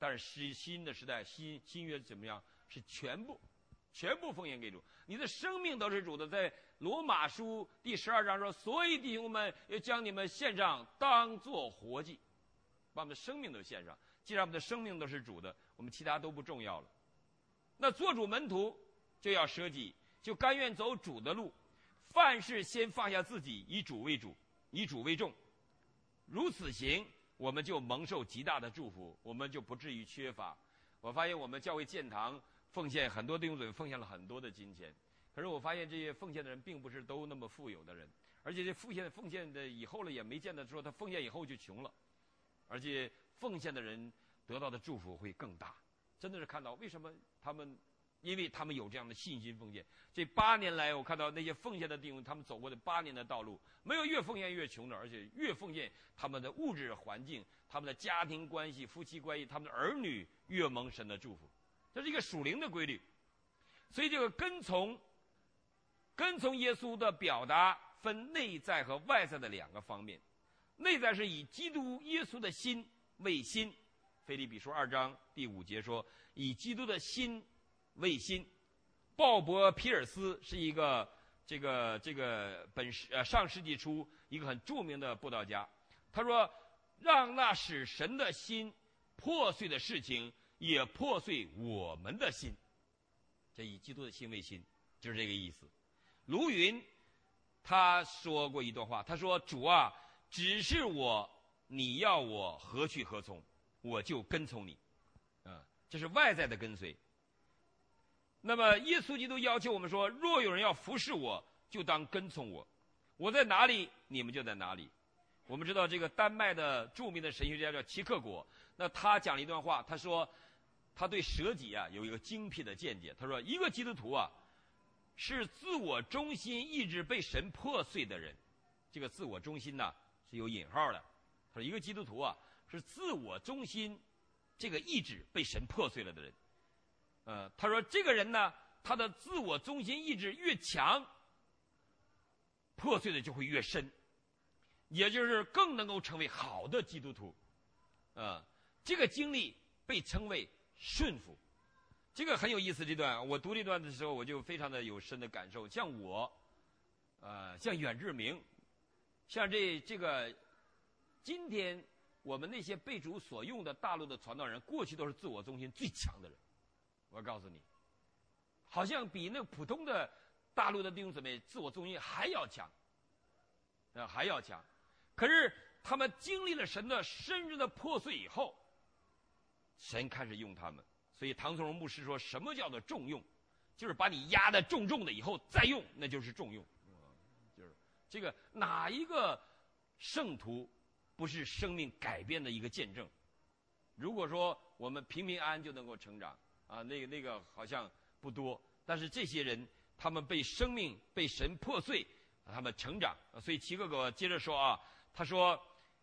但是新新的时代，新新约怎么样？是全部，全部奉献给主。你的生命都是主的。在罗马书第十二章说：“所以弟兄们，要将你们献上，当作活祭，把我们的生命都献上。既然我们的生命都是主的，我们其他都不重要了。那做主门徒就要舍己，就甘愿走主的路，凡事先放下自己，以主为主，以主为重。如此行，我们就蒙受极大的祝福，我们就不至于缺乏。”我发现我们教会建堂奉献很多弟兄姊妹奉献了很多的金钱，可是我发现这些奉献的人并不是都那么富有的人，而且这奉献奉献的以后了也没见得说他奉献以后就穷了，而且奉献的人得到的祝福会更大。真的是看到为什么他们，因为他们有这样的信心奉献。这八年来我看到那些奉献的弟兄，他们走过的八年的道路，没有越奉献越穷的，而且越奉献他们的物质环境，他们的家庭关系、夫妻关系，他们的儿女越蒙神的祝福。这是一个属灵的规律。所以这个跟从跟从耶稣的表达分内在和外在的两个方面。内在是以基督耶稣的心为心，腓立比书二章第五节说，以基督的心为心。鲍勃皮尔斯是一个这个这个本世呃上世纪初一个很著名的布道家，他说，让那使神的心破碎的事情也破碎我们的心。这以基督的心为心，就是这个意思。卢云他说过一段话，他说，主啊，只是我，你要我何去何从，我就跟从你。啊，这是外在的跟随。那么耶稣基督要求我们说，若有人要服侍我，就当跟从我，我在哪里，你们就在哪里。我们知道这个丹麦的著名的神学家叫齐克果，那他讲了一段话，他说他对舍己啊有一个精辟的见解。他说，一个基督徒啊是自我中心意志被神破碎的人。这个自我中心呢是有引号的。他说，一个基督徒啊是自我中心这个意志被神破碎了的人。呃，他说这个人呢，他的自我中心意志越强，破碎的就会越深，也就是更能够成为好的基督徒。呃，这个经历被称为顺服。这个很有意思。这段我读这段的时候，我就非常的有深的感受。像我，呃，像远志明，像这这个，今天我们那些被主所用的大陆的传道人，过去都是自我中心最强的人。我告诉你，好像比那普通的大陆的弟兄姊妹自我中心还要强，呃，还要强。可是他们经历了神的深深的破碎以后，神开始用他们。所以唐从容牧师说，什么叫做重用？就是把你压得重重的以后再用，那就是重用。就是这个哪一个圣徒不是生命改变的一个见证？如果说我们平平安安就能够成长啊，那个那个好像不多。但是这些人，他们被生命被神破碎，他们成长。所以齐克果接着说啊，他说，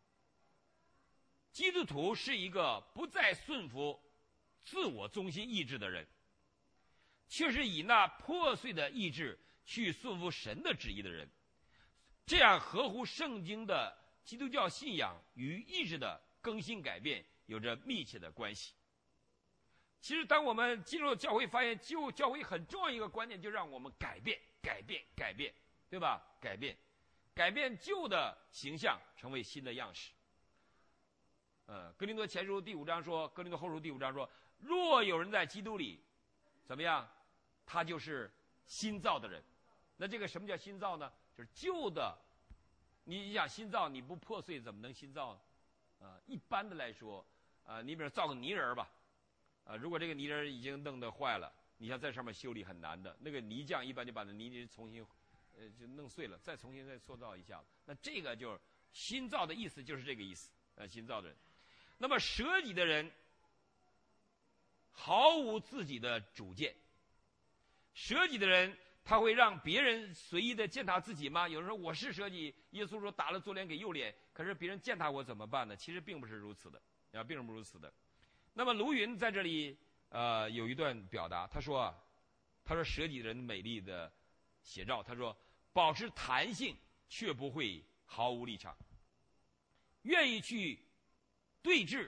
基督徒是一个不再顺服自我中心意志的人，却是以那破碎的意志去顺服神的旨意的人。这样合乎圣经的基督教信仰与意志的更新改变有着密切的关系。其实当我们进入教会，发现就教会很重要一个观念，就让我们改变改变改变，对吧？改变改变旧的形象，成为新的样式。呃，哥林多前书第五章说，哥林多后书第五章说，若有人在基督里，怎么样？他就是新造的人。那这个什么叫新造呢？就是旧的，你想新造，你不破碎怎么能新造呢？啊、呃，一般的来说，啊、呃，你比如造个泥人吧，啊、呃，如果这个泥人已经弄得坏了，你想在上面修理很难的，那个泥匠一般就把那泥人重新，呃，就弄碎了，再重新再塑造一下。那这个就是新造的意思，就是这个意思。呃，新造的人。那么舍己的人毫无自己的主见。舍己的人，他会让别人随意的践踏自己吗？有人说我是舍己，耶稣说打了左脸给右脸，可是别人践踏我怎么办呢？其实并不是如此的，啊，并不是如此的。那么卢云在这里呃有一段表达，他说啊，他说舍己的人美丽的写照，他说保持弹性却不会毫无立场，愿意去对峙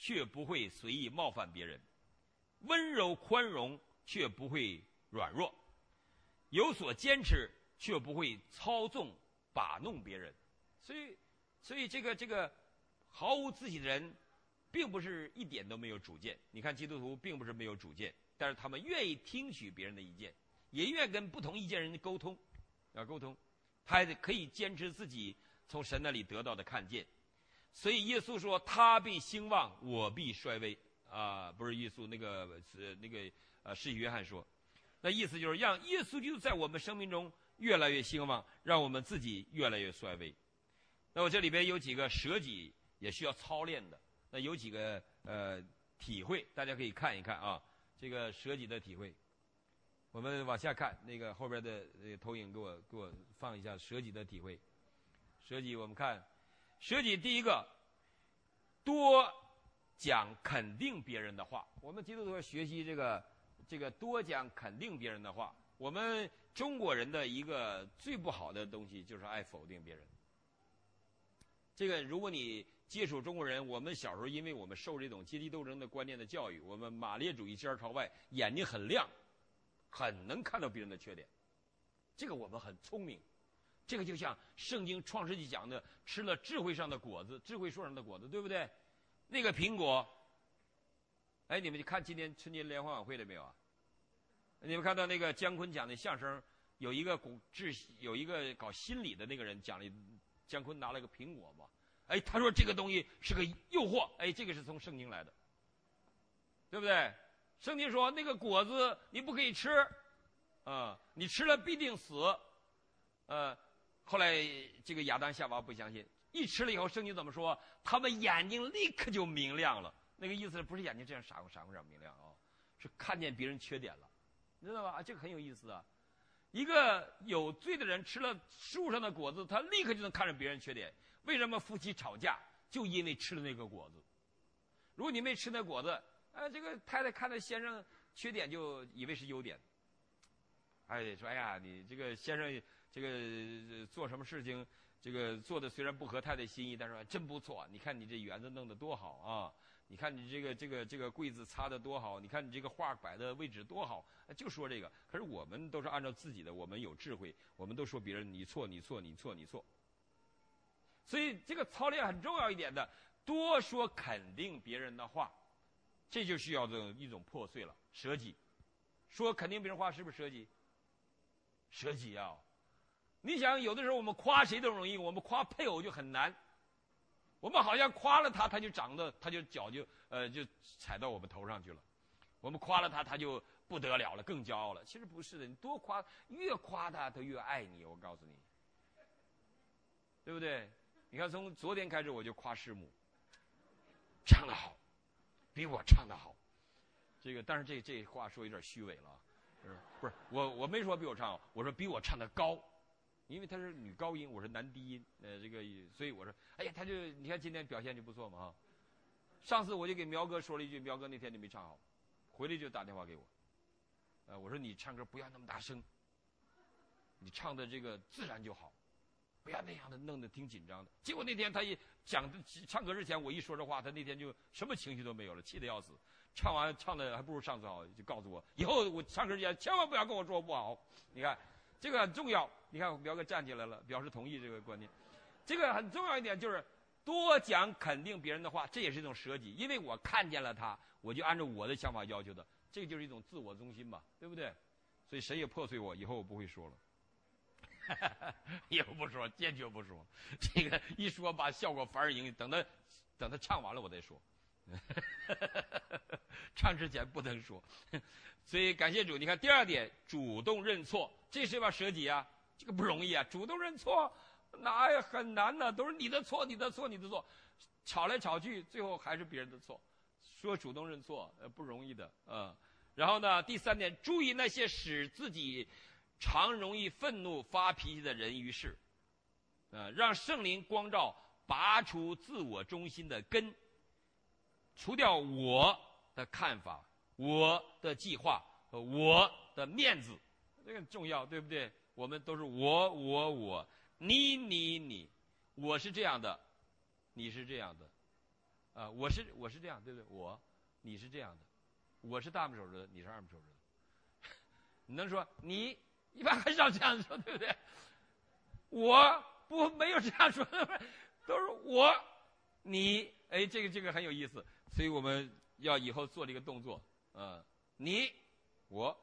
却不会随意冒犯别人，温柔宽容却不会软弱，有所坚持却不会操纵把弄别人。所以所以这个这个毫无自己的人并不是一点都没有主见。你看基督徒并不是没有主见，但是他们愿意听取别人的意见，也愿意跟不同意见人沟通要沟通，他还可以坚持自己从神那里得到的看见。所以耶稣说他必兴旺，我必衰微啊、呃，不是耶稣那个是那个呃，施洗约翰说，那意思就是让耶稣基督在我们生命中越来越兴旺，让我们自己越来越衰微。那我这里边有几个舍己也需要操练的，那有几个呃体会，大家可以看一看啊，这个舍己的体会。我们往下看，那个后边的那个投影给我给我放一下舍己的体会。舍己我们看。舍己第一个，多讲肯定别人的话。我们基督徒学习这个这个多讲肯定别人的话。我们中国人的一个最不好的东西就是爱否定别人。这个如果你接触中国人，我们小时候因为我们受这种阶级斗争的观念的教育，我们马列主义尖朝外，眼睛很亮，很能看到别人的缺点，这个我们很聪明。这个就像圣经创世纪讲的，吃了智慧上的果子，智慧树上的果子，对不对？那个苹果，哎，你们看今年春节联欢晚会了没有啊？你们看到那个姜昆讲的相声，有一个治有一个搞心理的那个人讲了，姜昆拿了个苹果嘛，哎，他说这个东西是个诱惑，哎，这个是从圣经来的，对不对？圣经说那个果子你不可以吃，啊、呃，你吃了必定死，呃。后来这个亚当夏娃不相信，一吃了以后，圣经怎么说？他们眼睛立刻就明亮了。那个意思不是眼睛这样闪闪这样明亮哦，是看见别人缺点了，你知道吧？这个很有意思啊。一个有罪的人吃了树上的果子，他立刻就能看着别人缺点。为什么夫妻吵架？就因为吃了那个果子。如果你没吃那果子，呃，这个太太看到先生缺点就以为是优点。哎，说哎呀，你这个先生。这个做什么事情，这个做的虽然不合太太心意，但是真不错。你看你这园子弄得多好啊！你看你这个这个这个柜子擦得多好！你看你这个画摆的位置多好！就说这个。可是我们都是按照自己的，我们有智慧，我们都说别人你错你错你错你错。所以这个操练很重要一点的，多说肯定别人的话，这就需要这种一种破碎了，舍己。说肯定别人话是不是舍己？舍己啊！你想，有的时候我们夸谁都容易，我们夸配偶就很难。我们好像夸了他，他就长得，他就脚就呃就踩到我们头上去了。我们夸了他，他就不得了了，更骄傲了。其实不是的，你多夸，越夸他，他越爱你。我告诉你，对不对？你看，从昨天开始我就夸师母，唱得好，比我唱得好。这个，但是这这话说有点虚伪了，不是我我没说比我唱好，我说比我唱得高。因为她是女高音，我是男低音，呃，这个所以我说，哎呀，他就你看今天表现就不错嘛哈。上次我就给苗哥说了一句，苗哥那天就没唱好，回来就打电话给我，呃，我说你唱歌不要那么大声，你唱的这个自然就好，不要那样的弄得挺紧张的。结果那天他一讲唱歌之前，我一说这话，他那天就什么情绪都没有了，气得要死。唱完唱的还不如上次好，就告诉我以后我唱歌之前千万不要跟我说不好，你看。这个很重要，你看苗哥站起来了，表示同意这个观念。这个很重要一点就是多讲肯定别人的话，这也是一种舍己，因为我看见了他，我就按照我的想法要求的，这个就是一种自我中心嘛，对不对？所以谁也破碎我，以后我不会说了，以后不说，坚决不说。这个一说把效果反而影响，等他等他唱完了我再说。唱之前不能说。所以感谢主，你看第二点，主动认错，这是要舍己啊，这个不容易啊，主动认错那也很难呢、啊，都是你的错你的错你的错，吵来吵去最后还是别人的错，说主动认错呃不容易的啊、呃。然后呢，第三点，注意那些使自己常容易愤怒发脾气的人与事，呃，让圣灵光照，拔除自我中心的根，除掉我的看法，我的计划和我的面子，这个很重要，对不对？我们都是我我我，你你你，我是这样的，你是这样的， 啊、呃，我是我是这样，对不对？我，你是这样的，我是大拇手指头，你是二拇手指头。你能说你一般很少这样说，对不对？我不没有这样说的，都是我你，哎，这个这个很有意思，所以我们要以后做这个动作，啊、呃，你我，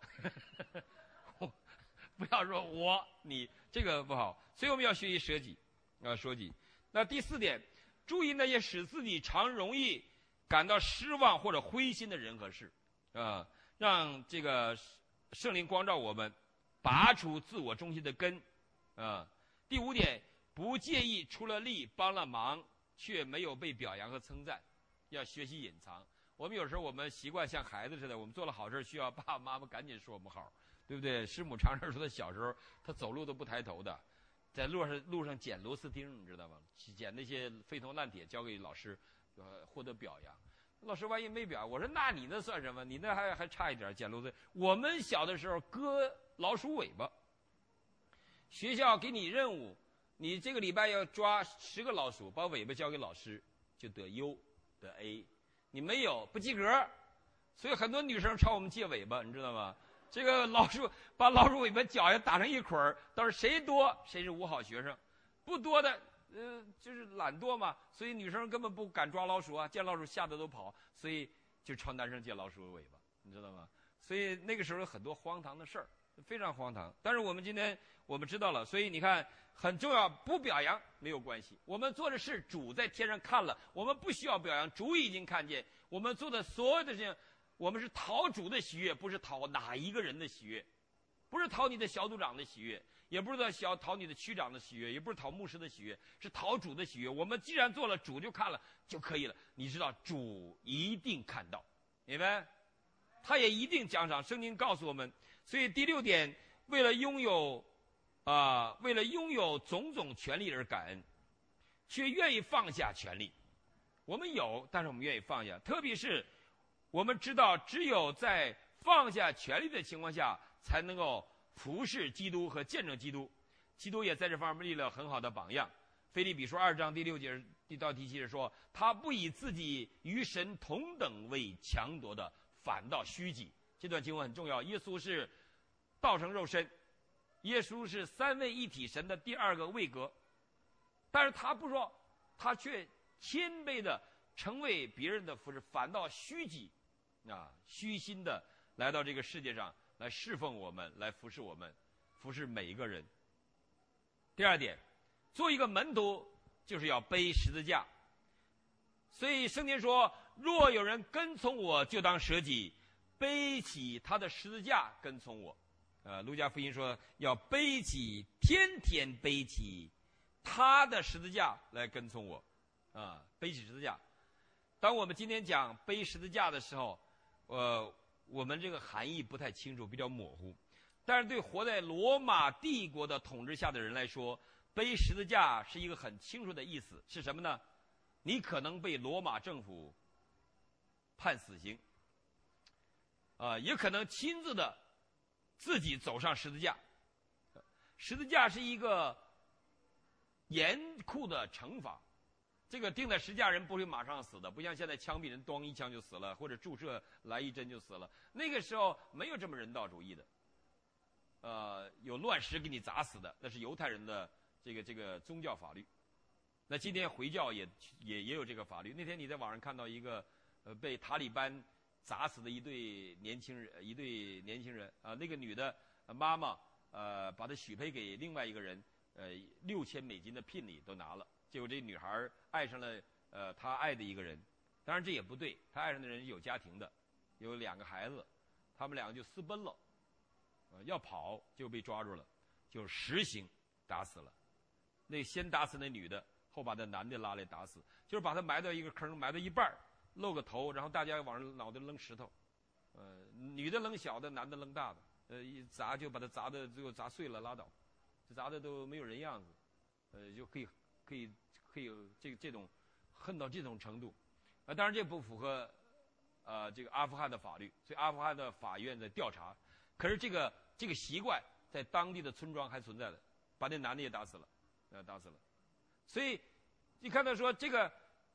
不要说我你，这个不好，所以我们要学习舍己啊，舍己。那第四点，注意那些使自己常容易感到失望或者灰心的人和事，啊，让这个圣灵光照我们，拔除自我中心的根，啊。第五点，不介意出了力帮了忙却没有被表扬和称赞，要学习隐藏。我们有时候我们习惯像孩子似的，我们做了好事需要爸爸妈妈赶紧说我们好，对不对？师母常常说他小时候他走路都不抬头的，在路上路上捡螺丝钉，你知道吗？捡那些废铜烂铁交给老师，呃，获得表扬。老师万一没表扬，我说那你那算什么？你那还还差一点，捡螺丝。我们小的时候割老鼠尾巴，学校给你任务，你这个礼拜要抓十个老鼠，把尾巴交给老师，就得优得 A。你没有不及格，所以很多女生朝我们借尾巴，你知道吗？这个老鼠把老鼠尾巴脚下打成一捆儿，到时候谁多谁是五好学生，不多的呃就是懒惰嘛，所以女生根本不敢抓老鼠啊，见老鼠吓得都跑，所以就朝男生借老鼠的尾巴，你知道吗？所以那个时候有很多荒唐的事儿，非常荒唐。但是我们今天我们知道了，所以你看很重要，不表扬没有关系，我们做的事主在天上看了，我们不需要表扬，主已经看见我们做的所有的事情，我们是讨主的喜悦，不是讨哪一个人的喜悦，不是讨你的小组长的喜悦，也不是小讨你的区长的喜悦，也不是讨牧师的喜悦，是讨主的喜悦。我们既然做了，主就看了就可以了。你知道主一定看到，明白？他也一定奖赏。圣经告诉我们，所以第六点，为了拥有啊、呃，为了拥有种种权利而感恩，却愿意放下权利。我们有，但是我们愿意放下，特别是我们知道，只有在放下权利的情况下，才能够服侍基督和见证基督。基督也在这方面立了很好的榜样。腓立比书二章第六节第到第七节说，他不以自己与神同等为强夺的，反倒虚己。这段经文很重要。耶稣是道成肉身，耶稣是三位一体神的第二个位格，但是他不说，他却谦卑的成为别人的服侍，反倒虚己啊，虚心的来到这个世界上来侍奉我们，来服侍我们，服侍每一个人。第二点，做一个门徒就是要背十字架。所以圣经说，若有人跟从我，就当舍己，背起他的十字架跟从我。呃，路加福音说要背起，天天背起他的十字架来跟从我。啊，背起十字架。当我们今天讲背十字架的时候，呃，我们这个含义不太清楚，比较模糊。但是对活在罗马帝国的统治下的人来说，背十字架是一个很清楚的意思，是什么呢？你可能被罗马政府判死刑，啊、呃，也可能亲自的自己走上十字架。十字架是一个严酷的惩罚。这个钉在十字架人不会马上死的，不像现在枪毙人咣一枪就死了，或者注射来一针就死了。那个时候没有这么人道主义的，呃，有乱石给你砸死的，那是犹太人的这个这个宗教法律。那今天回教也也也有这个法律。那天你在网上看到一个呃被塔利班砸死的一对年轻人，一对年轻人啊、呃，那个女的、呃、妈妈呃把她许配给另外一个人，呃六千美金的聘礼都拿了。结果这女孩爱上了呃她爱的一个人，当然这也不对，她爱上的人有家庭的，有两个孩子，他们两个就私奔了，呃要跑就被抓住了，就实行打死了。那先打死那女的，后把那男的拉来打死，就是把他埋到一个坑，埋到一半露个头，然后大家往上脑袋扔石头，呃女的扔小的，男的扔大的，呃一砸就把他砸的最后砸碎了拉倒，砸的都没有人样子，呃就可以。可以可以有这这种恨到这种程度，啊，当然这不符合呃这个阿富汗的法律，所以阿富汗的法院在调查。可是这个这个习惯在当地的村庄还存在的，把那男的也打死了，呃打死了。所以你看到说这个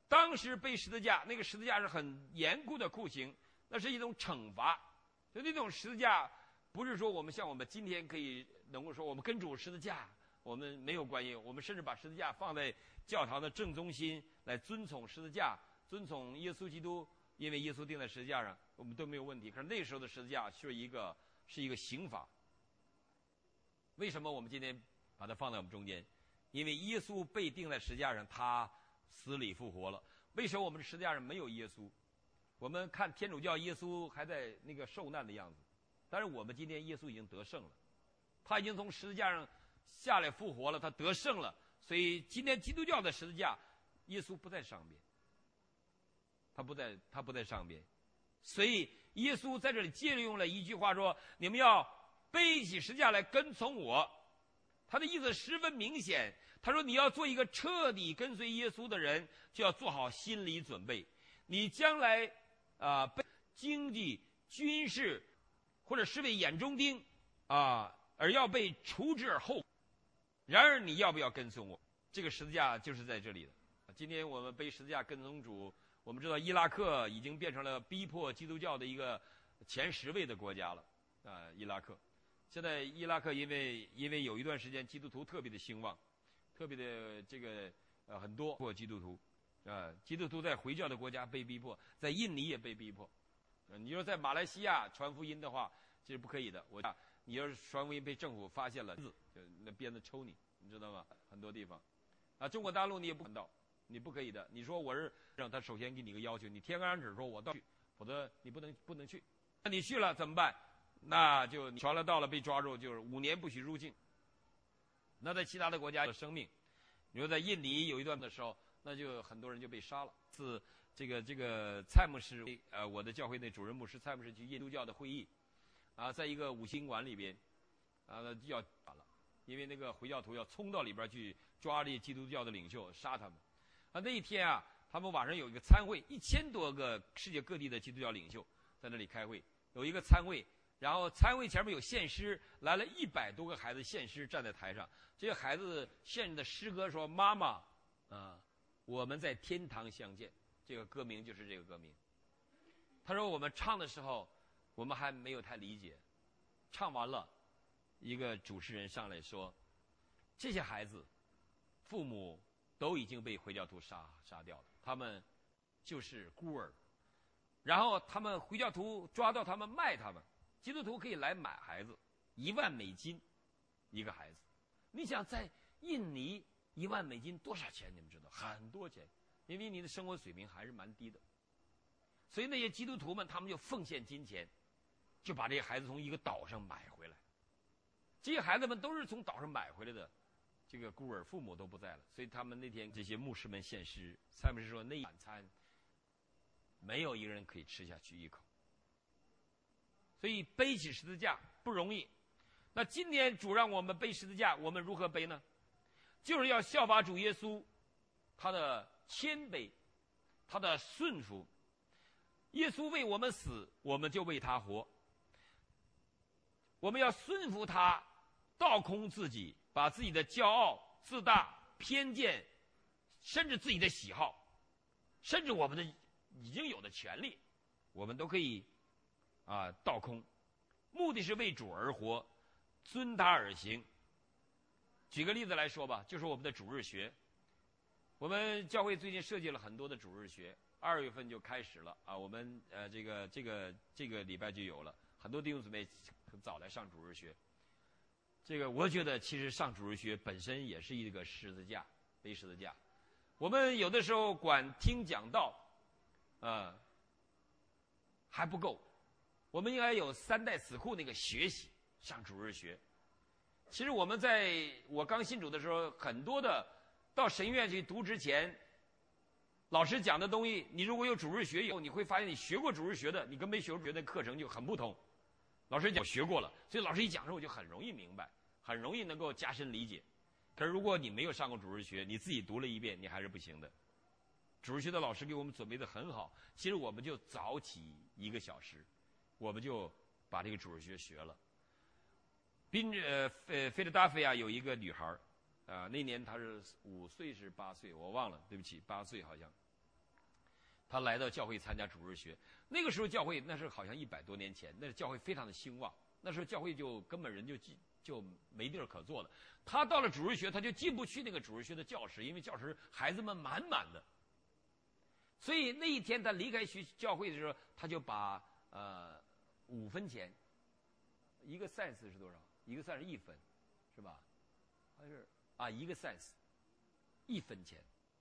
当时背十字架，那个十字架是很严酷的酷刑，那是一种惩罚。就那种十字架，不是说我们像我们今天可以能够说我们跟主十字架，我们没有关系，我们甚至把十字架放在教堂的正中心来遵从十字架，遵从耶稣基督，因为耶稣钉在十字架上，我们都没有问题。可是那时候的十字架是一个是一个刑罚。为什么我们今天把它放在我们中间？因为耶稣被钉在十字架上，他死里复活了。为什么我们的十字架上没有耶稣？我们看天主教，耶稣还在那个受难的样子，但是我们今天耶稣已经得胜了，他已经从十字架上下来复活了，他得胜了。所以今天基督教的十字架，耶稣不在上边，他不在，他不在上边。所以耶稣在这里借用了一句话说：“你们要背起十字架来跟从我。”他的意思十分明显，他说：“你要做一个彻底跟随耶稣的人，就要做好心理准备。你将来啊、呃，被经济、军事或者视为眼中钉啊、呃，而要被除之而后。然而你要不要跟从我？这个十字架就是在这里的。今天我们背十字架跟从主，我们知道伊拉克已经变成了逼迫基督教的一个前十位的国家了啊、呃，伊拉克。现在伊拉克因为因为有一段时间基督徒特别的兴旺，特别的这个呃很多或基督徒啊、呃，基督徒在回教的国家被逼迫，在印尼也被逼迫。呃、你说在马来西亚传福音的话，这是不可以的。我你要是传福音被政府发现了，就那鞭子抽你，你知道吗？很多地方啊，中国大陆你也不传道，你不可以的。你说我是让他首先给你个要求，你贴个张纸说我到去，否则你不能不能去。那你去了怎么办？那就你传了道了被抓住，就是五年不许入境。那在其他的国家有生命，你说在印尼有一段的时候，那就很多人就被杀了。是这个这个蔡牧师，呃，我的教会那主任牧师蔡牧师去印度教的会议，啊，在一个五星馆里边，啊，要打了，因为那个回教徒要冲到里边去抓这些基督教的领袖，杀他们。啊，那一天啊，他们晚上有一个参会，一千多个世界各地的基督教领袖在那里开会，有一个参会。然后参会前面有献诗，来了一百多个孩子献诗，站在台上。这些孩子献的诗歌说：“妈妈，啊，我们在天堂相见。”这个歌名就是这个歌名。他说我们唱的时候，我们还没有太理解。唱完了，一个主持人上来说：“这些孩子，父母都已经被回教徒杀杀掉了，他们就是孤儿。然后他们回教徒抓到他们卖他们。”基督徒可以来买孩子，一万美金一个孩子。你想在印尼一万美金多少钱？你们知道很多钱，因为你的生活水平还是蛮低的。所以那些基督徒们，他们就奉献金钱，就把这些孩子从一个岛上买回来。这些孩子们都是从岛上买回来的，这个孤儿父母都不在了，所以他们那天这些牧师们献诗，蔡牧师说那一晚餐没有一个人可以吃下去一口。所以背起十字架不容易。那今天主让我们背十字架，我们如何背呢？就是要效法主耶稣，他的谦卑，他的顺服。耶稣为我们死，我们就为他活。我们要顺服他，倒空自己，把自己的骄傲、自大、偏见，甚至自己的喜好，甚至我们的已经有的权利，我们都可以啊，倒空，目的是为主而活，遵他而行。举个例子来说吧，就是我们的主日学。我们教会最近设计了很多的主日学，二月份就开始了啊。我们呃这个这个这个礼拜就有了，很多弟兄姊妹很早来上主日学。这个我觉得其实上主日学本身也是一个十字架，背十字架。我们有的时候管听讲道，呃还不够。我们应该有三代死库那个学习上主日学。其实我们在我刚信主的时候，很多的到神院去读之前，老师讲的东西，你如果有主日学以后，你会发现你学过主日学的，你跟没学过主日学的课程就很不同。老师讲我学过了，所以老师一讲的时候我就很容易明白，很容易能够加深理解。可是如果你没有上过主日学，你自己读了一遍，你还是不行的。主日学的老师给我们准备的很好，其实我们就早起一个小时。我们就把这个主日学学了。宾呃菲菲拉达菲亚有一个女孩啊、呃，那年她是五岁是八岁，我忘了，对不起，八岁好像。 他来到教会参加主日学。那个时候教会那是好像一百多年前，那是教会非常的兴旺，那时候教会就根本人就就没地儿可坐了。他到了主日学，他就进不去那个主日学的教室，因为教室孩子们满满的。所以那一天他离开学教会的时候，他就把呃五分钱，一个 cents 是多少？一个 cents 是一分，是吧？还是啊一个 cents， 一分钱。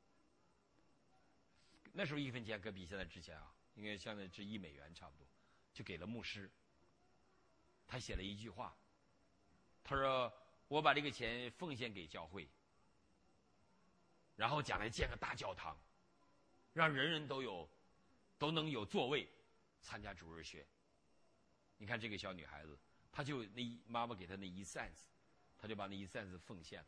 那时候一分钱可比现在值钱啊，应该现在值一美元差不多，就给了牧师。他写了一句话，他说：“我把这个钱奉献给教会，然后将来建个大教堂，让人人都有都能有座位参加主日学。”你看这个小女孩子，她就那一妈妈给她那一 cents， 她就把那一 cents 奉献了。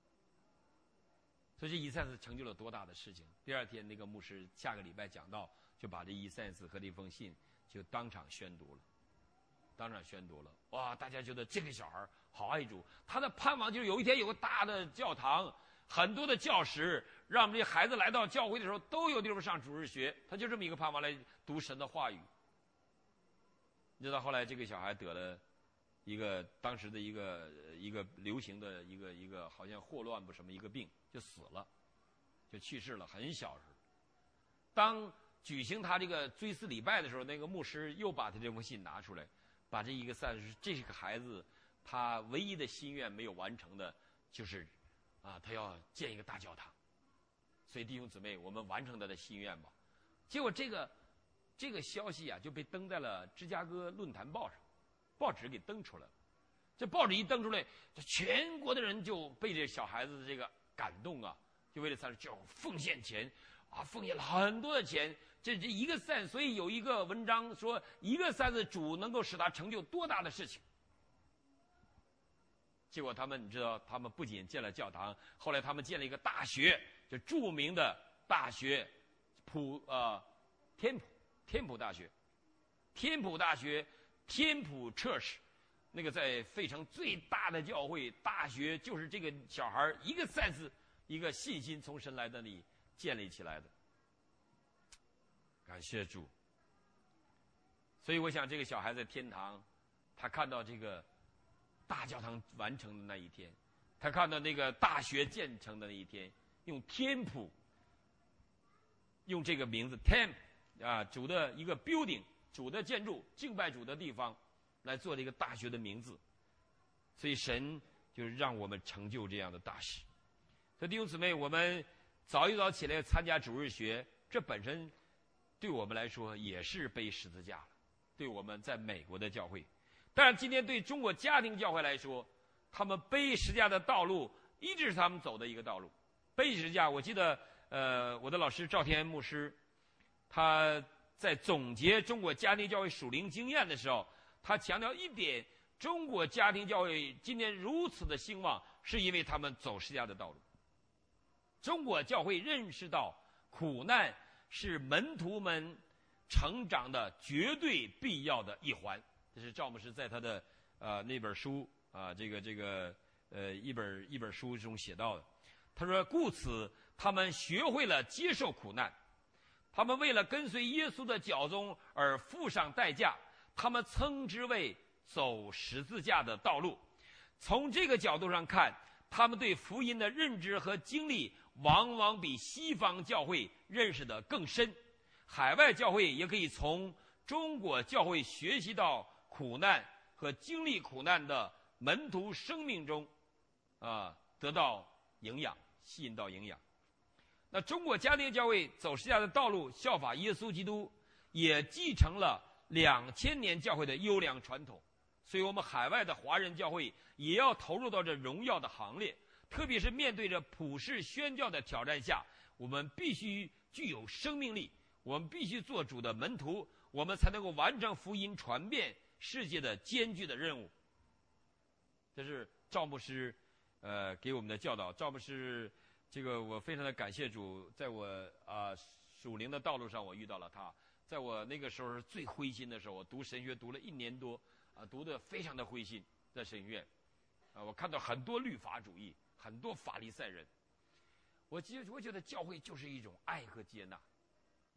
所以这一 cents 成就了多大的事情！第二天那个牧师下个礼拜讲道，就把这一 cents 和这封信就当场宣读了，当场宣读了。哇！大家觉得这个小孩好爱主，他的盼望就是有一天有个大的教堂，很多的教室，让我们这孩子来到教会的时候都有地方上主日学。他就这么一个盼望来读神的话语。你知道后来这个小孩得了一个当时的一个一个流行的一个一个好像霍乱不什么一个病，就死了，就去世了，很小时候。当举行他这个追思礼拜的时候，那个牧师又把他这封信拿出来，把这一个散是这是个孩子他唯一的心愿没有完成的，就是啊他要建一个大教堂。所以弟兄姊妹，我们完成他的心愿吧。结果这个这个消息啊就被登在了芝加哥论坛报上，报纸给登出来了。这报纸一登出来，这全国的人就被这小孩子的这个感动啊，就为了他就奉献钱啊，奉献了很多的钱。这这一个散，所以有一个文章说，一个散的主能够使他成就多大的事情。结果他们你知道，他们不仅建了教堂，后来他们建了一个大学，就著名的大学普呃天普天普大学，天普大学天普 Church， 那个在费城最大的教会大学，就是这个小孩一个 sense 一个信心从神来的里建立起来的。感谢主。所以我想这个小孩在天堂，他看到这个大教堂完成的那一天，他看到那个大学建成的那一天，用天普用这个名字 temp 啊，主的一个 building， 主的建筑，敬拜主的地方来做这个大学的名字。所以神就是让我们成就这样的大事。所以弟兄姊妹，我们早一早起来参加主日学，这本身对我们来说也是背十字架了，对我们在美国的教会。但是今天对中国家庭教会来说，他们背十字架的道路一直是他们走的一个道路。背十字架，我记得呃，我的老师赵天牧师，他在总结中国家庭教会属灵经验的时候，他强调一点：中国家庭教会今天如此的兴旺，是因为他们走十字架的道路。中国教会认识到苦难是门徒们成长的绝对必要的一环。这是赵牧师在他的呃那本书啊，这个这个呃一本一本书中写到的。他说：“故此，他们学会了接受苦难，他们为了跟随耶稣的脚踪而付上代价，他们称之为走十字架的道路。从这个角度上看，他们对福音的认知和经历往往比西方教会认识的更深。海外教会也可以从中国教会学习到苦难和经历苦难的门徒生命中啊得到营养，吸引到营养。那中国家庭教会走十字架的道路，效法耶稣基督，也继承了两千年教会的优良传统。所以我们海外的华人教会也要投入到这荣耀的行列，特别是面对着普世宣教的挑战下，我们必须具有生命力，我们必须做主的门徒，我们才能够完成福音传遍世界的艰巨的任务。这是赵牧师呃给我们的教导。赵牧师这个我非常的感谢主，在我啊、呃、属灵的道路上我遇到了他。在我那个时候是最灰心的时候，我读神学读了一年多啊、呃，读得非常的灰心，在神学院啊、呃，我看到很多律法主义，很多法利赛人。我觉我觉得教会就是一种爱和接纳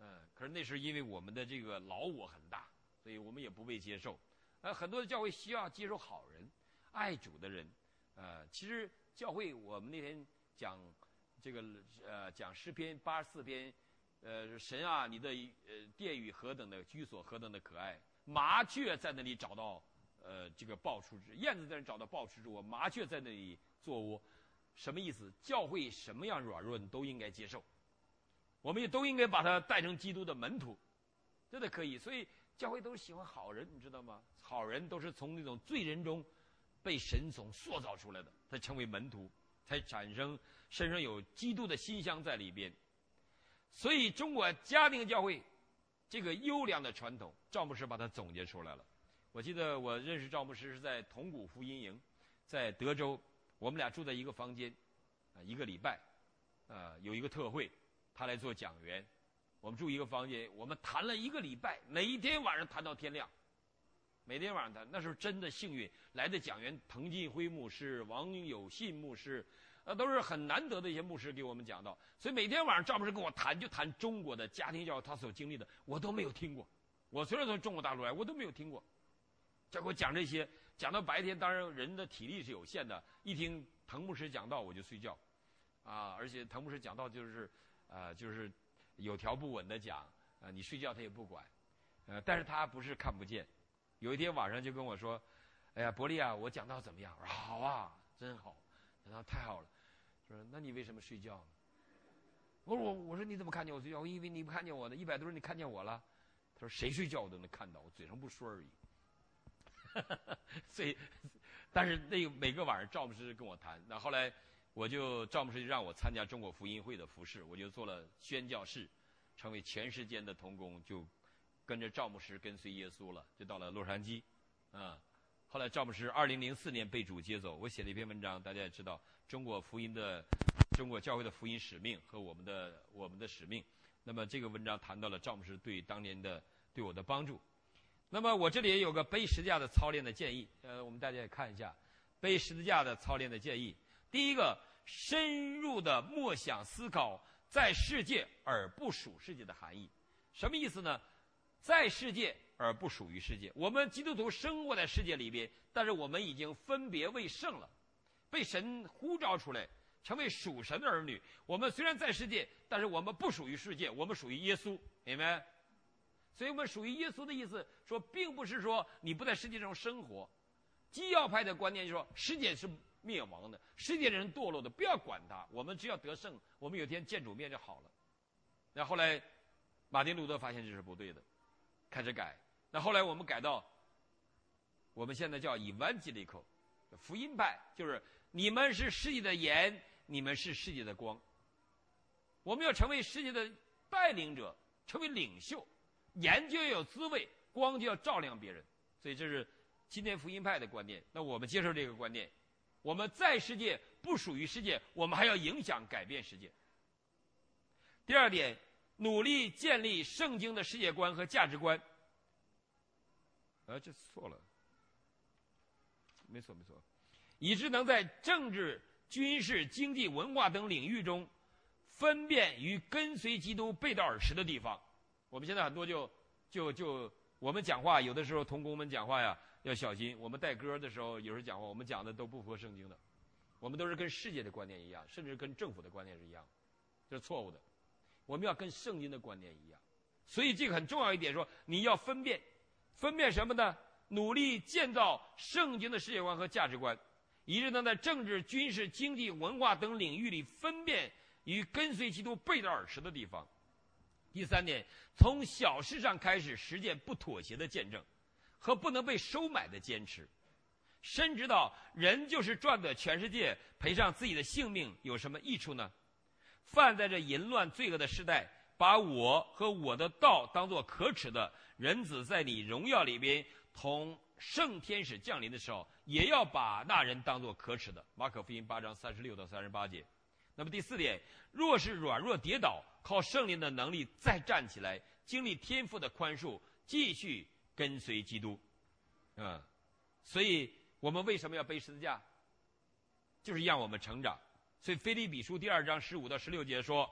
嗯，可是那是因为我们的这个老我很大，所以我们也不被接受。呃，很多的教会需要接受好人、爱主的人。呃，其实教会我们那天讲这个呃讲诗篇八十四篇，呃，神啊，你的呃殿宇何等的居所何等的可爱，麻雀在那里找到呃这个抱雏之，燕子在那里找到抱雏之窝，麻雀在那里做窝。什么意思？教会什么样软弱都应该接受，我们也都应该把它带成基督的门徒，真的可以。所以教会都是喜欢好人，你知道吗？好人都是从那种罪人中被神所塑造出来的，才成为门徒，才产生身上有基督的馨香在里边。所以中国家庭教会这个优良的传统，赵牧师把它总结出来了。我记得我认识赵牧师是在铜鼓福音营，在德州。我们俩住在一个房间，啊，一个礼拜，呃，有一个特会，他来做讲员，我们住一个房间，我们谈了一个礼拜，每一天晚上谈到天亮，每天晚上谈，那时候真的幸运，来的讲员滕进辉牧师、王有信牧师，呃，都是很难得的一些牧师给我们讲到，所以每天晚上赵牧师跟我谈，就谈中国的家庭教育他所经历的，我都没有听过，我虽然从中国大陆来，我都没有听过，就给我讲这些。讲到白天，当然人的体力是有限的，一听滕牧师讲道我就睡觉，啊，而且滕牧师讲道就是，呃，就是有条不紊的讲，啊，你睡觉他也不管，呃，但是他不是看不见。有一天晚上就跟我说，哎呀，伯利啊，我讲道怎么样？我说好啊，真好，讲道太好了。说那你为什么睡觉呢？我说我我说你怎么看见我睡觉？我以为你不看见我呢，一百多人你看见我了。他说谁睡觉我都能看到，我嘴上不说而已。所以，但是那个每个晚上赵牧师跟我谈，那后来我就赵牧师就让我参加中国福音会的服事，我就做了宣教士，成为全世界的同工，就跟着赵牧师跟随耶稣了，就到了洛杉矶，啊，后来赵牧师二零零四年被主接走，我写了一篇文章，大家也知道中国福音的中国教会的福音使命和我们的我们的使命。那么这个文章谈到了赵牧师对当年的对我的帮助。那么我这里也有个背十字架的操练的建议，呃，我们大家也看一下背十字架的操练的建议。第一个，深入的默想思考在世界而不属世界的含义。什么意思呢？在世界而不属于世界。我们基督徒生活在世界里边，但是我们已经分别为圣了，被神呼召出来，成为属神的儿女。我们虽然在世界，但是我们不属于世界，我们属于耶稣，明白？所以我们属于耶稣的意思说，并不是说你不在世界上生活。基要派的观念就是说，世界是灭亡的，世界人堕落的，不要管它，我们只要得胜，我们有天见主面就好了。那后来马丁路德发现这是不对的，开始改。那后来我们改到我们现在叫 evangelical 福音派，就是你们是世界的盐，你们是世界的光。我们要成为世界的带领者，成为领袖。盐就要有滋味，光就要照亮别人，所以这是今天福音派的观念。那我们接受这个观念，我们在世界不属于世界，我们还要影响改变世界。第二点，努力建立圣经的世界观和价值观。啊，这错了，没错没错，以致能在政治、军事、经济、文化等领域中分辨与跟随基督背道而驰的地方。我们现在很多就就就我们讲话，有的时候同工们讲话呀要小心。我们带歌的时候，有时候讲话，我们讲的都不符合圣经的，我们都是跟世界的观念一样，甚至跟政府的观念是一样，这是错误的。我们要跟圣经的观念一样，所以这个很重要一点说，你要分辨，分辨什么呢？努力建造圣经的世界观和价值观，以致能在政治、军事、经济、文化等领域里分辨与跟随基督背道而驰的地方。第三点，从小事上开始实践不妥协的见证和不能被收买的坚持，深知道人就是赚得全世界，赔上自己的性命有什么益处呢？犯在这淫乱罪恶的时代，把我和我的道当作可耻的，人子在你荣耀里边同圣天使降临的时候，也要把那人当作可耻的。马可福音八章三十六到三十八节。那么第四点，若是软弱跌倒，靠圣灵的能力再站起来，经历天父的宽恕，继续跟随基督。嗯，所以我们为什么要背十字架？就是让我们成长。所以腓立比书第二章十五到十六节说，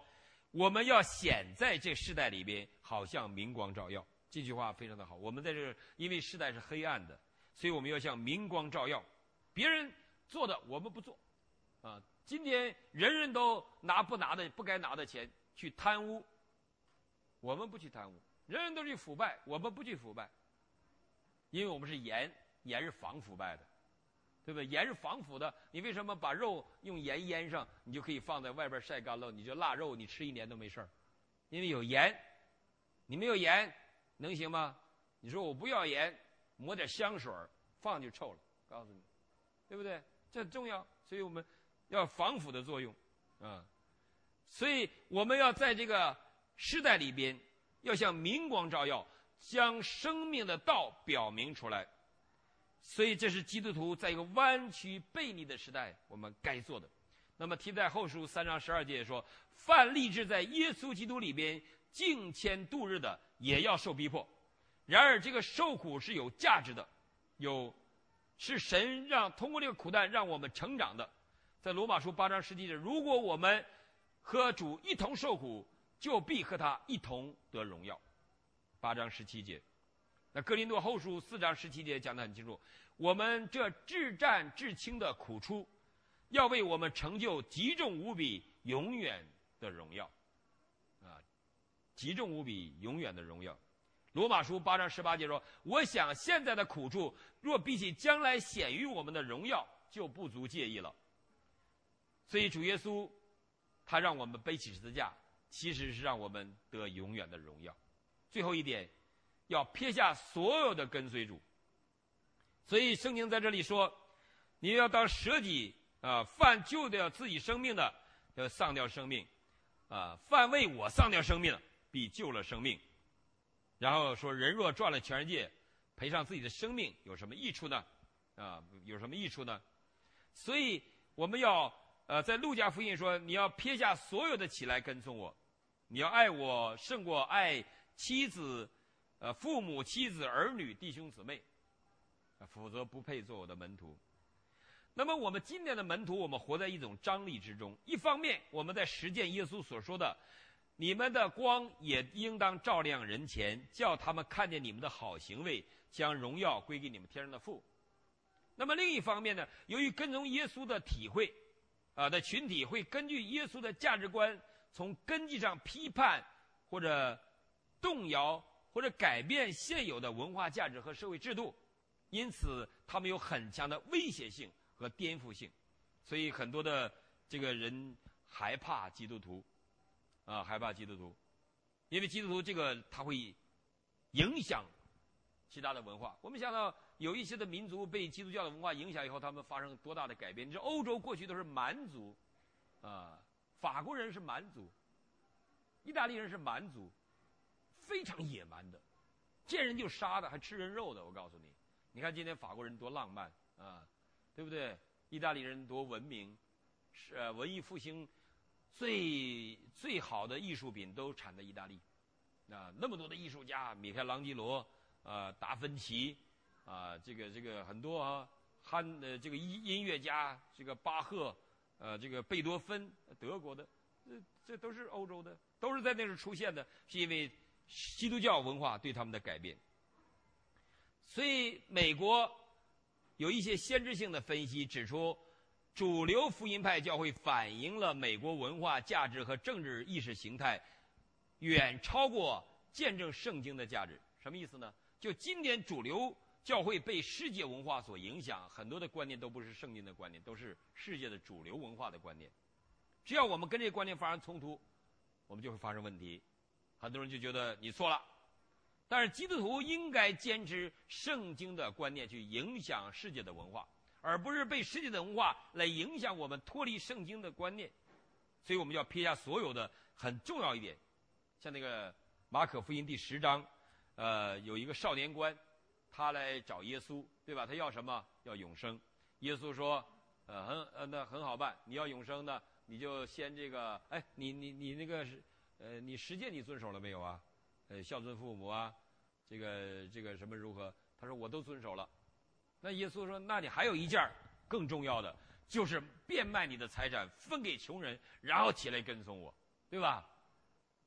我们要显在这世代里边，好像明光照耀。这句话非常的好。我们在这，因为世代是黑暗的，所以我们要像明光照耀。别人做的我们不做，啊，今天人人都拿不拿的不该拿的钱去贪污，我们不去贪污；人人都去腐败，我们不去腐败，因为我们是盐，盐是防腐败的。对不对？盐是防腐的，你为什么把肉用盐腌上，你就可以放在外边晒干了？你就腊肉，你吃一年都没事儿，因为有盐。你没有盐，能行吗？你说我不要盐，抹点香水放就臭了，告诉你，对不对？这很重要，所以我们要防腐的作用啊。所以我们要在这个时代里边，要像明光照耀，将生命的道表明出来。所以这是基督徒在一个弯曲悖逆的时代我们该做的。那么提在后书三章十二节说，凡立志在耶稣基督里边敬虔度日的，也要受逼迫。然而这个受苦是有价值的，有是神让通过这个苦难让我们成长的。在罗马书八章十七节，如果我们和主一同受苦，就必和他一同得荣耀。八章十七节。那哥林多后书四章十七节讲得很清楚，我们这至战至轻的苦出，要为我们成就极重无比永远的荣耀，啊，极重无比永远的荣耀。罗马书八章十八节说，我想现在的苦处，若比起将来显于我们的荣耀，就不足介意了。所以主耶稣他让我们背起十字架，其实是让我们得永远的荣耀。最后一点，要撇下所有的跟随主。所以圣经在这里说，你要当舍己啊，犯救掉自己生命的，要丧掉生命啊；犯为我丧掉生命的，必救了生命。然后说，人若赚了全世界，赔上自己的生命，有什么益处呢？啊，有什么益处呢？所以我们要呃，在路加福音说，你要撇下所有的起来跟从我，你要爱我胜过爱妻子、呃父母、妻子、儿女、弟兄姊妹，否则不配做我的门徒。那么我们今天的门徒，我们活在一种张力之中。一方面，我们在实践耶稣所说的，你们的光也应当照亮人前，叫他们看见你们的好行为，将荣耀归给你们天上的父。那么另一方面呢，由于跟从耶稣的体会啊、呃、的群体会根据耶稣的价值观，从根基上批判或者动摇或者改变现有的文化价值和社会制度，因此他们有很强的威胁性和颠覆性，所以很多的这个人害怕基督徒啊，害怕基督徒，因为基督徒这个他会影响其他的文化。我们想到有一些的民族被基督教的文化影响以后，他们发生多大的改变。你知道欧洲过去都是蛮族啊，法国人是蛮族，意大利人是蛮族，非常野蛮的，见人就杀的，还吃人肉的。我告诉你，你看今天法国人多浪漫啊，对不对？意大利人多文明，是、呃、文艺复兴最最好的艺术品都产在意大利啊，那么多的艺术家，米开朗基罗啊、达芬奇啊，这个这个很多啊，汉呃这个音音乐家，这个巴赫，呃这个贝多芬，德国的，这这都是欧洲的，都是在那时出现的，是因为基督教文化对他们的改变。所以美国有一些先知性的分析指出，主流福音派教会反映了美国文化价值和政治意识形态远超过见证圣经的价值。什么意思呢？就今天主流教会被世界文化所影响，很多的观念都不是圣经的观念，都是世界的主流文化的观念。只要我们跟这个观念发生冲突，我们就会发生问题。很多人就觉得你错了，但是基督徒应该坚持圣经的观念去影响世界的文化，而不是被世界的文化来影响我们脱离圣经的观念。所以我们要撇下所有的。很重要一点，像那个马可福音第十章，呃，有一个少年官，他来找耶稣，对吧？他要什么？要永生。耶稣说，呃，很呃，那很好办，你要永生呢，你就先这个，哎，你你你那个是，呃，你十诫你遵守了没有啊？呃，孝顺父母啊，这个这个什么如何？他说我都遵守了。那耶稣说，那你还有一件更重要的，就是变卖你的财产分给穷人，然后起来跟从我，对吧？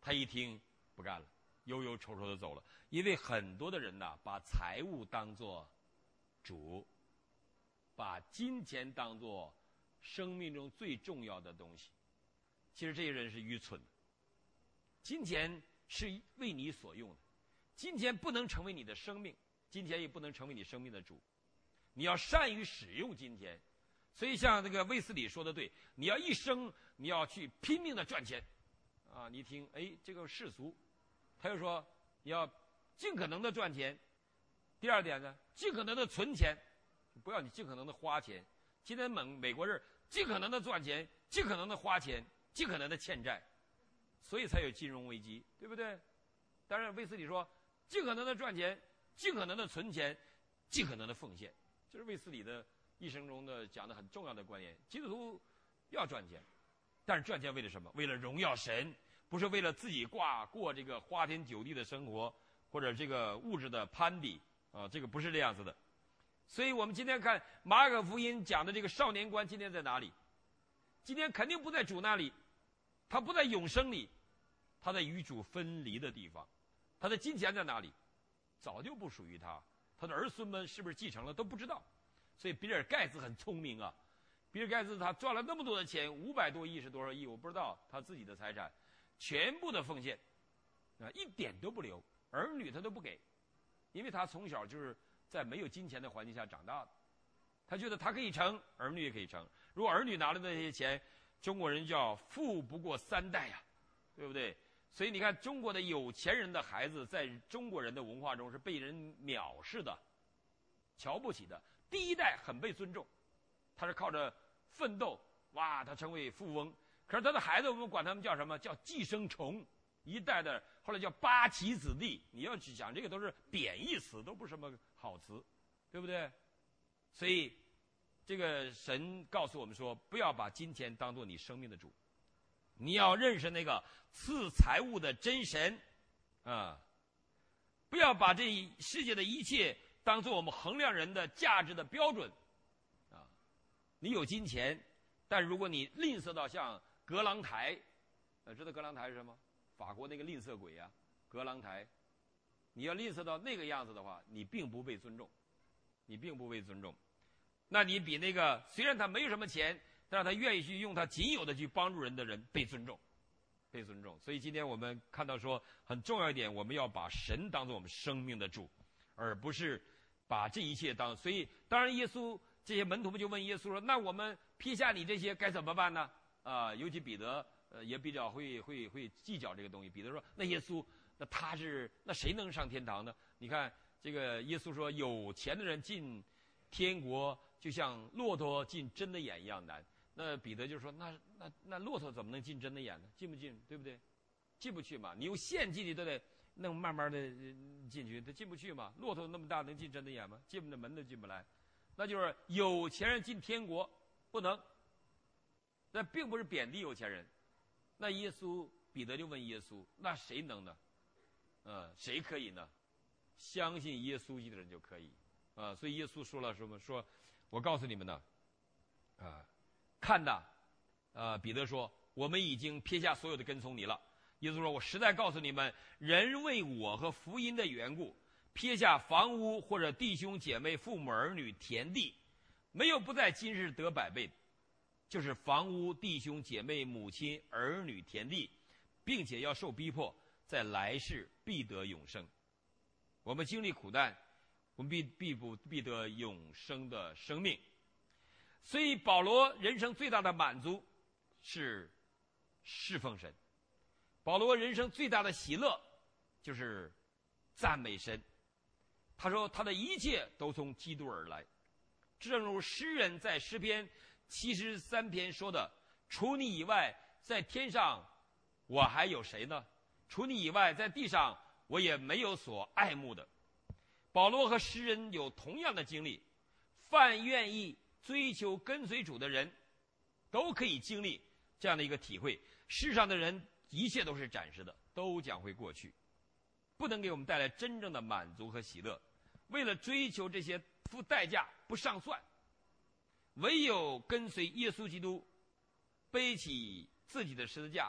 他一听不干了，忧忧愁愁的走了。因为很多的人呐，把财物当作主，把金钱当作生命中最重要的东西。其实这些人是愚蠢的。金钱是为你所用的，金钱不能成为你的生命，金钱也不能成为你生命的主。你要善于使用金钱。所以像这个卫斯理说的对，你要一生你要去拼命的赚钱啊！你听，哎，这个世俗，他又说你要尽可能的赚钱。第二点呢，尽可能的存钱，不要你尽可能的花钱。今天美美国人尽可能的赚钱，尽可能的花钱，尽可能的欠债，所以才有金融危机，对不对？当然，卫斯理说尽可能的赚钱，尽可能的存钱，尽可能的奉献，这是卫斯理的一生中的讲的很重要的观念。基督徒要赚钱，但是赚钱为了什么？为了荣耀神，不是为了自己挂过这个花天酒地的生活，或者这个物质的攀比啊，这个不是这样子的。所以我们今天看马可福音讲的这个少年观，今天在哪里？今天肯定不在主那里，他不在永生里，他在与主分离的地方。他的金钱在哪里？早就不属于他，他的儿孙们是不是继承了都不知道。所以比尔盖茨很聪明啊，比尔盖茨他赚了那么多的钱，五百多亿是多少亿我不知道，他自己的财产全部的奉献啊，一点都不留，儿女他都不给，因为他从小就是在没有金钱的环境下长大的，他觉得他可以成，儿女也可以成。如果儿女拿了那些钱，中国人叫富不过三代呀、啊，对不对？所以你看，中国的有钱人的孩子在中国人的文化中是被人藐视的、瞧不起的。第一代很被尊重，他是靠着奋斗，哇，他成为富翁。可是他的孩子，我们管他们叫什么？叫寄生虫。一代的后来叫八旗子弟。你要去想，这个都是贬义词，都不是什么好词，对不对？所以，这个神告诉我们说，不要把金钱当作你生命的主，你要认识那个赐财物的真神啊！不要把这世界的一切当作我们衡量人的价值的标准啊！你有金钱，但如果你吝啬到像格朗台，呃，知道格朗台是什么？法国那个吝啬鬼啊，格朗台。你要吝啬到那个样子的话，你并不被尊重，你并不被尊重。那你比那个虽然他没有什么钱，但是他愿意去用他仅有的去帮助人的人被尊重，被尊重。所以今天我们看到说很重要一点，我们要把神当作我们生命的主，而不是把这一切当。所以当然耶稣这些门徒们就问耶稣说，那我们撇下你这些该怎么办呢？啊、呃，尤其彼得呃也比较会会会计较这个东西。彼得说，那耶稣那他是那谁能上天堂呢？你看这个耶稣说，有钱的人进天国就像骆驼进针的眼一样难。那彼得就说，那那那骆驼怎么能进针的眼呢？进不进？对不对？进不去嘛。你用线进去都得弄慢慢的进去，他进不去嘛。骆驼那么大能进针的眼吗？进不了门都进不来。那就是有钱人进天国不能。那并不是贬低有钱人。那耶稣彼得就问耶稣，那谁能呢？呃，谁可以呢？相信耶稣基督的人就可以。啊、呃，所以耶稣说了什么？说，我告诉你们呢，啊、呃，看呐，呃，彼得说，我们已经撇下所有的跟从你了。耶稣说，我实在告诉你们，人为我和福音的缘故，撇下房屋或者弟兄姐妹、父母儿女、田地，没有不在今日得百倍的，就是房屋、弟兄姐妹、母亲、儿女、田地，并且要受逼迫，在来世必得永生。我们经历苦难，我们必必不必得永生的生命。所以保罗人生最大的满足是侍奉神，保罗人生最大的喜乐就是赞美神。他说他的一切都从基督而来，正如诗人在诗篇七十三篇说的，除你以外在天上我还有谁呢？除你以外在地上我也没有所爱慕的。保罗和诗人有同样的经历，凡愿意追求跟随主的人都可以经历这样的一个体会。世上的人一切都是暂时的，都将会过去，不能给我们带来真正的满足和喜乐。为了追求这些付代价不上算，唯有跟随耶稣基督，背起自己的十字架，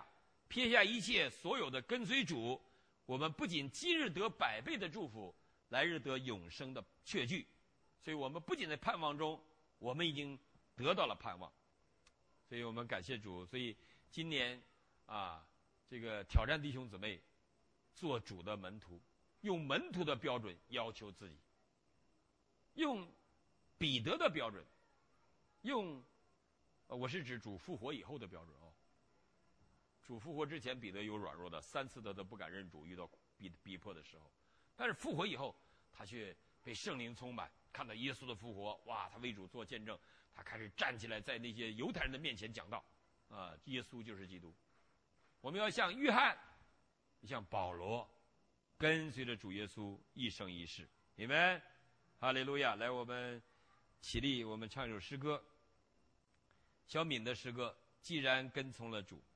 撇下一切所有的跟随主，我们不仅今日得百倍的祝福，来日得永生的确据。所以我们不仅在盼望中，我们已经得到了盼望。所以我们感谢主。所以今年啊，这个挑战弟兄姊妹做主的门徒，用门徒的标准要求自己，用彼得的标准，用我是指主复活以后的标准哦。主复活之前，彼得有软弱的，三次他都不敢认主，遇到逼逼迫的时候。但是复活以后，他却被圣灵充满，看到耶稣的复活，哇，他为主做见证，他开始站起来，在那些犹太人的面前讲道，啊，耶稣就是基督。我们要像约翰，像保罗，跟随着主耶稣一生一世。你们，哈利路亚！来，我们起立，我们唱一首诗歌。小敏的诗歌，既然跟从了主。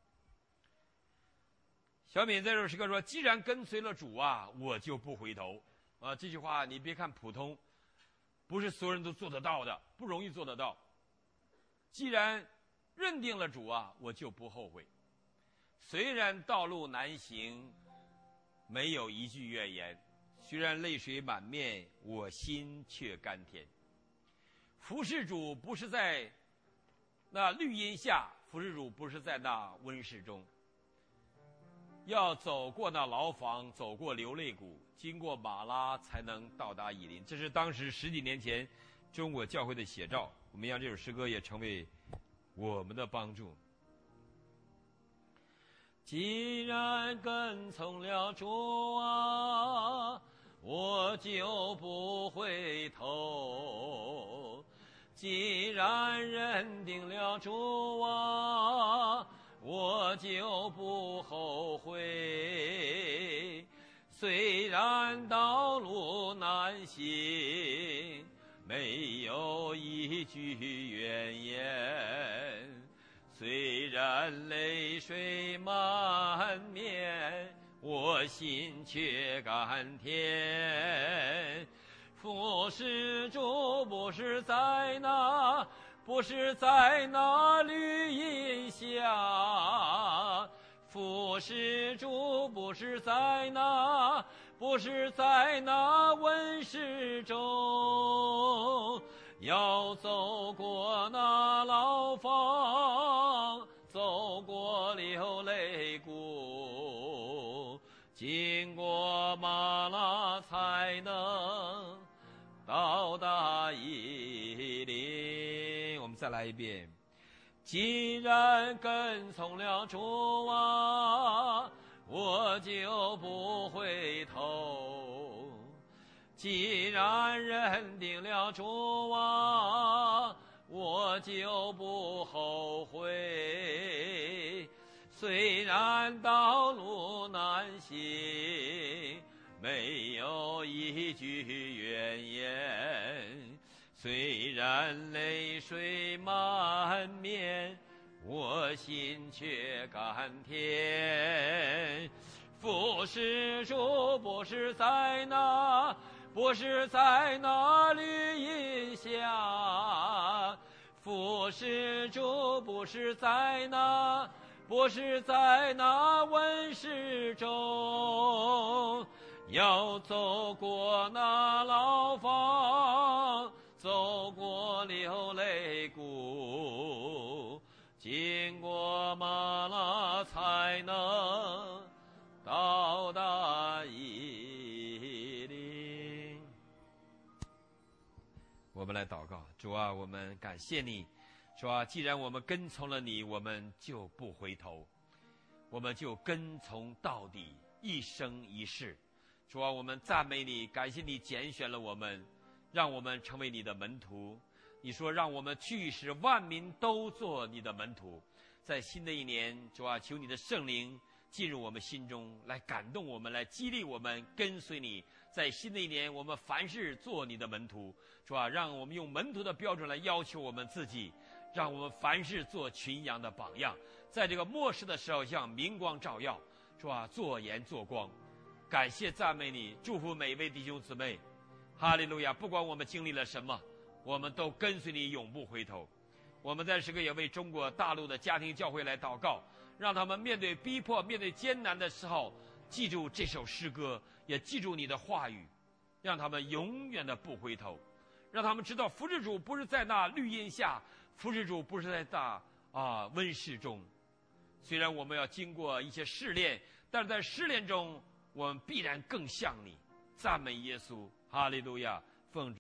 小敏在这首诗歌说：“既然跟随了主啊，我就不回头。”啊，这句话你别看普通，不是所有人都做得到的，不容易做得到。既然认定了主啊，我就不后悔。虽然道路难行，没有一句怨言；虽然泪水满面，我心却甘甜。服侍主不是在那绿荫下，服侍主不是在那温室中。要走过那牢房，走过流泪谷，经过马拉，才能到达以林。这是当时十几年前中国教会的写照。我们让这首诗歌也成为我们的帮助。既然跟从了主啊，我就不回头；既然认定了主啊，我就不后悔。虽然道路难行，没有一句怨言；虽然泪水满面，我心却甘甜。服侍主不是在那不是在那绿荫下，服侍主不是在那不是在那温室中，要走过那牢房，走过流泪谷，经过马拉，才能到达以林。我们再来一遍。既然跟从了主啊，我就不回头；既然认定了主啊，我就不后悔。虽然道路难行，没有一句怨言；虽然泪水满面，我心却甘甜。服侍主不是在那不是在那绿荫下，服侍主不是在那不是在那温室中，要走过那牢房，走过流泪谷，经过马拉，才能到达以林。我们来祷告。主啊，我们感谢你。主啊，既然我们跟从了你，我们就不回头，我们就跟从到底，一生一世。主啊，我们赞美你，感谢你拣选了我们，让我们成为你的门徒。你说让我们去，使万民都做你的门徒。在新的一年，主啊，求你的圣灵进入我们心中，来感动我们，来激励我们，跟随你。在新的一年，我们凡事做你的门徒。主啊，让我们用门徒的标准来要求我们自己，让我们凡事做群羊的榜样，在这个末世的时候像明光照耀。主啊，做盐做光。感谢赞美你，祝福每一位弟兄姊妹。哈利路亚！不管我们经历了什么，我们都跟随你，永不回头。我们在这个也为中国大陆的家庭教会来祷告， 让他们面对逼迫、面对艰难的时候，记住这首诗歌，也记住你的话语，让他们永远的不回头，让他们知道服侍主不是在那绿荫下，服侍主不是在那啊温室中。虽然我们要经过一些试炼，但是在试炼中，我们必然更像你。赞美耶稣，哈利路亚，奉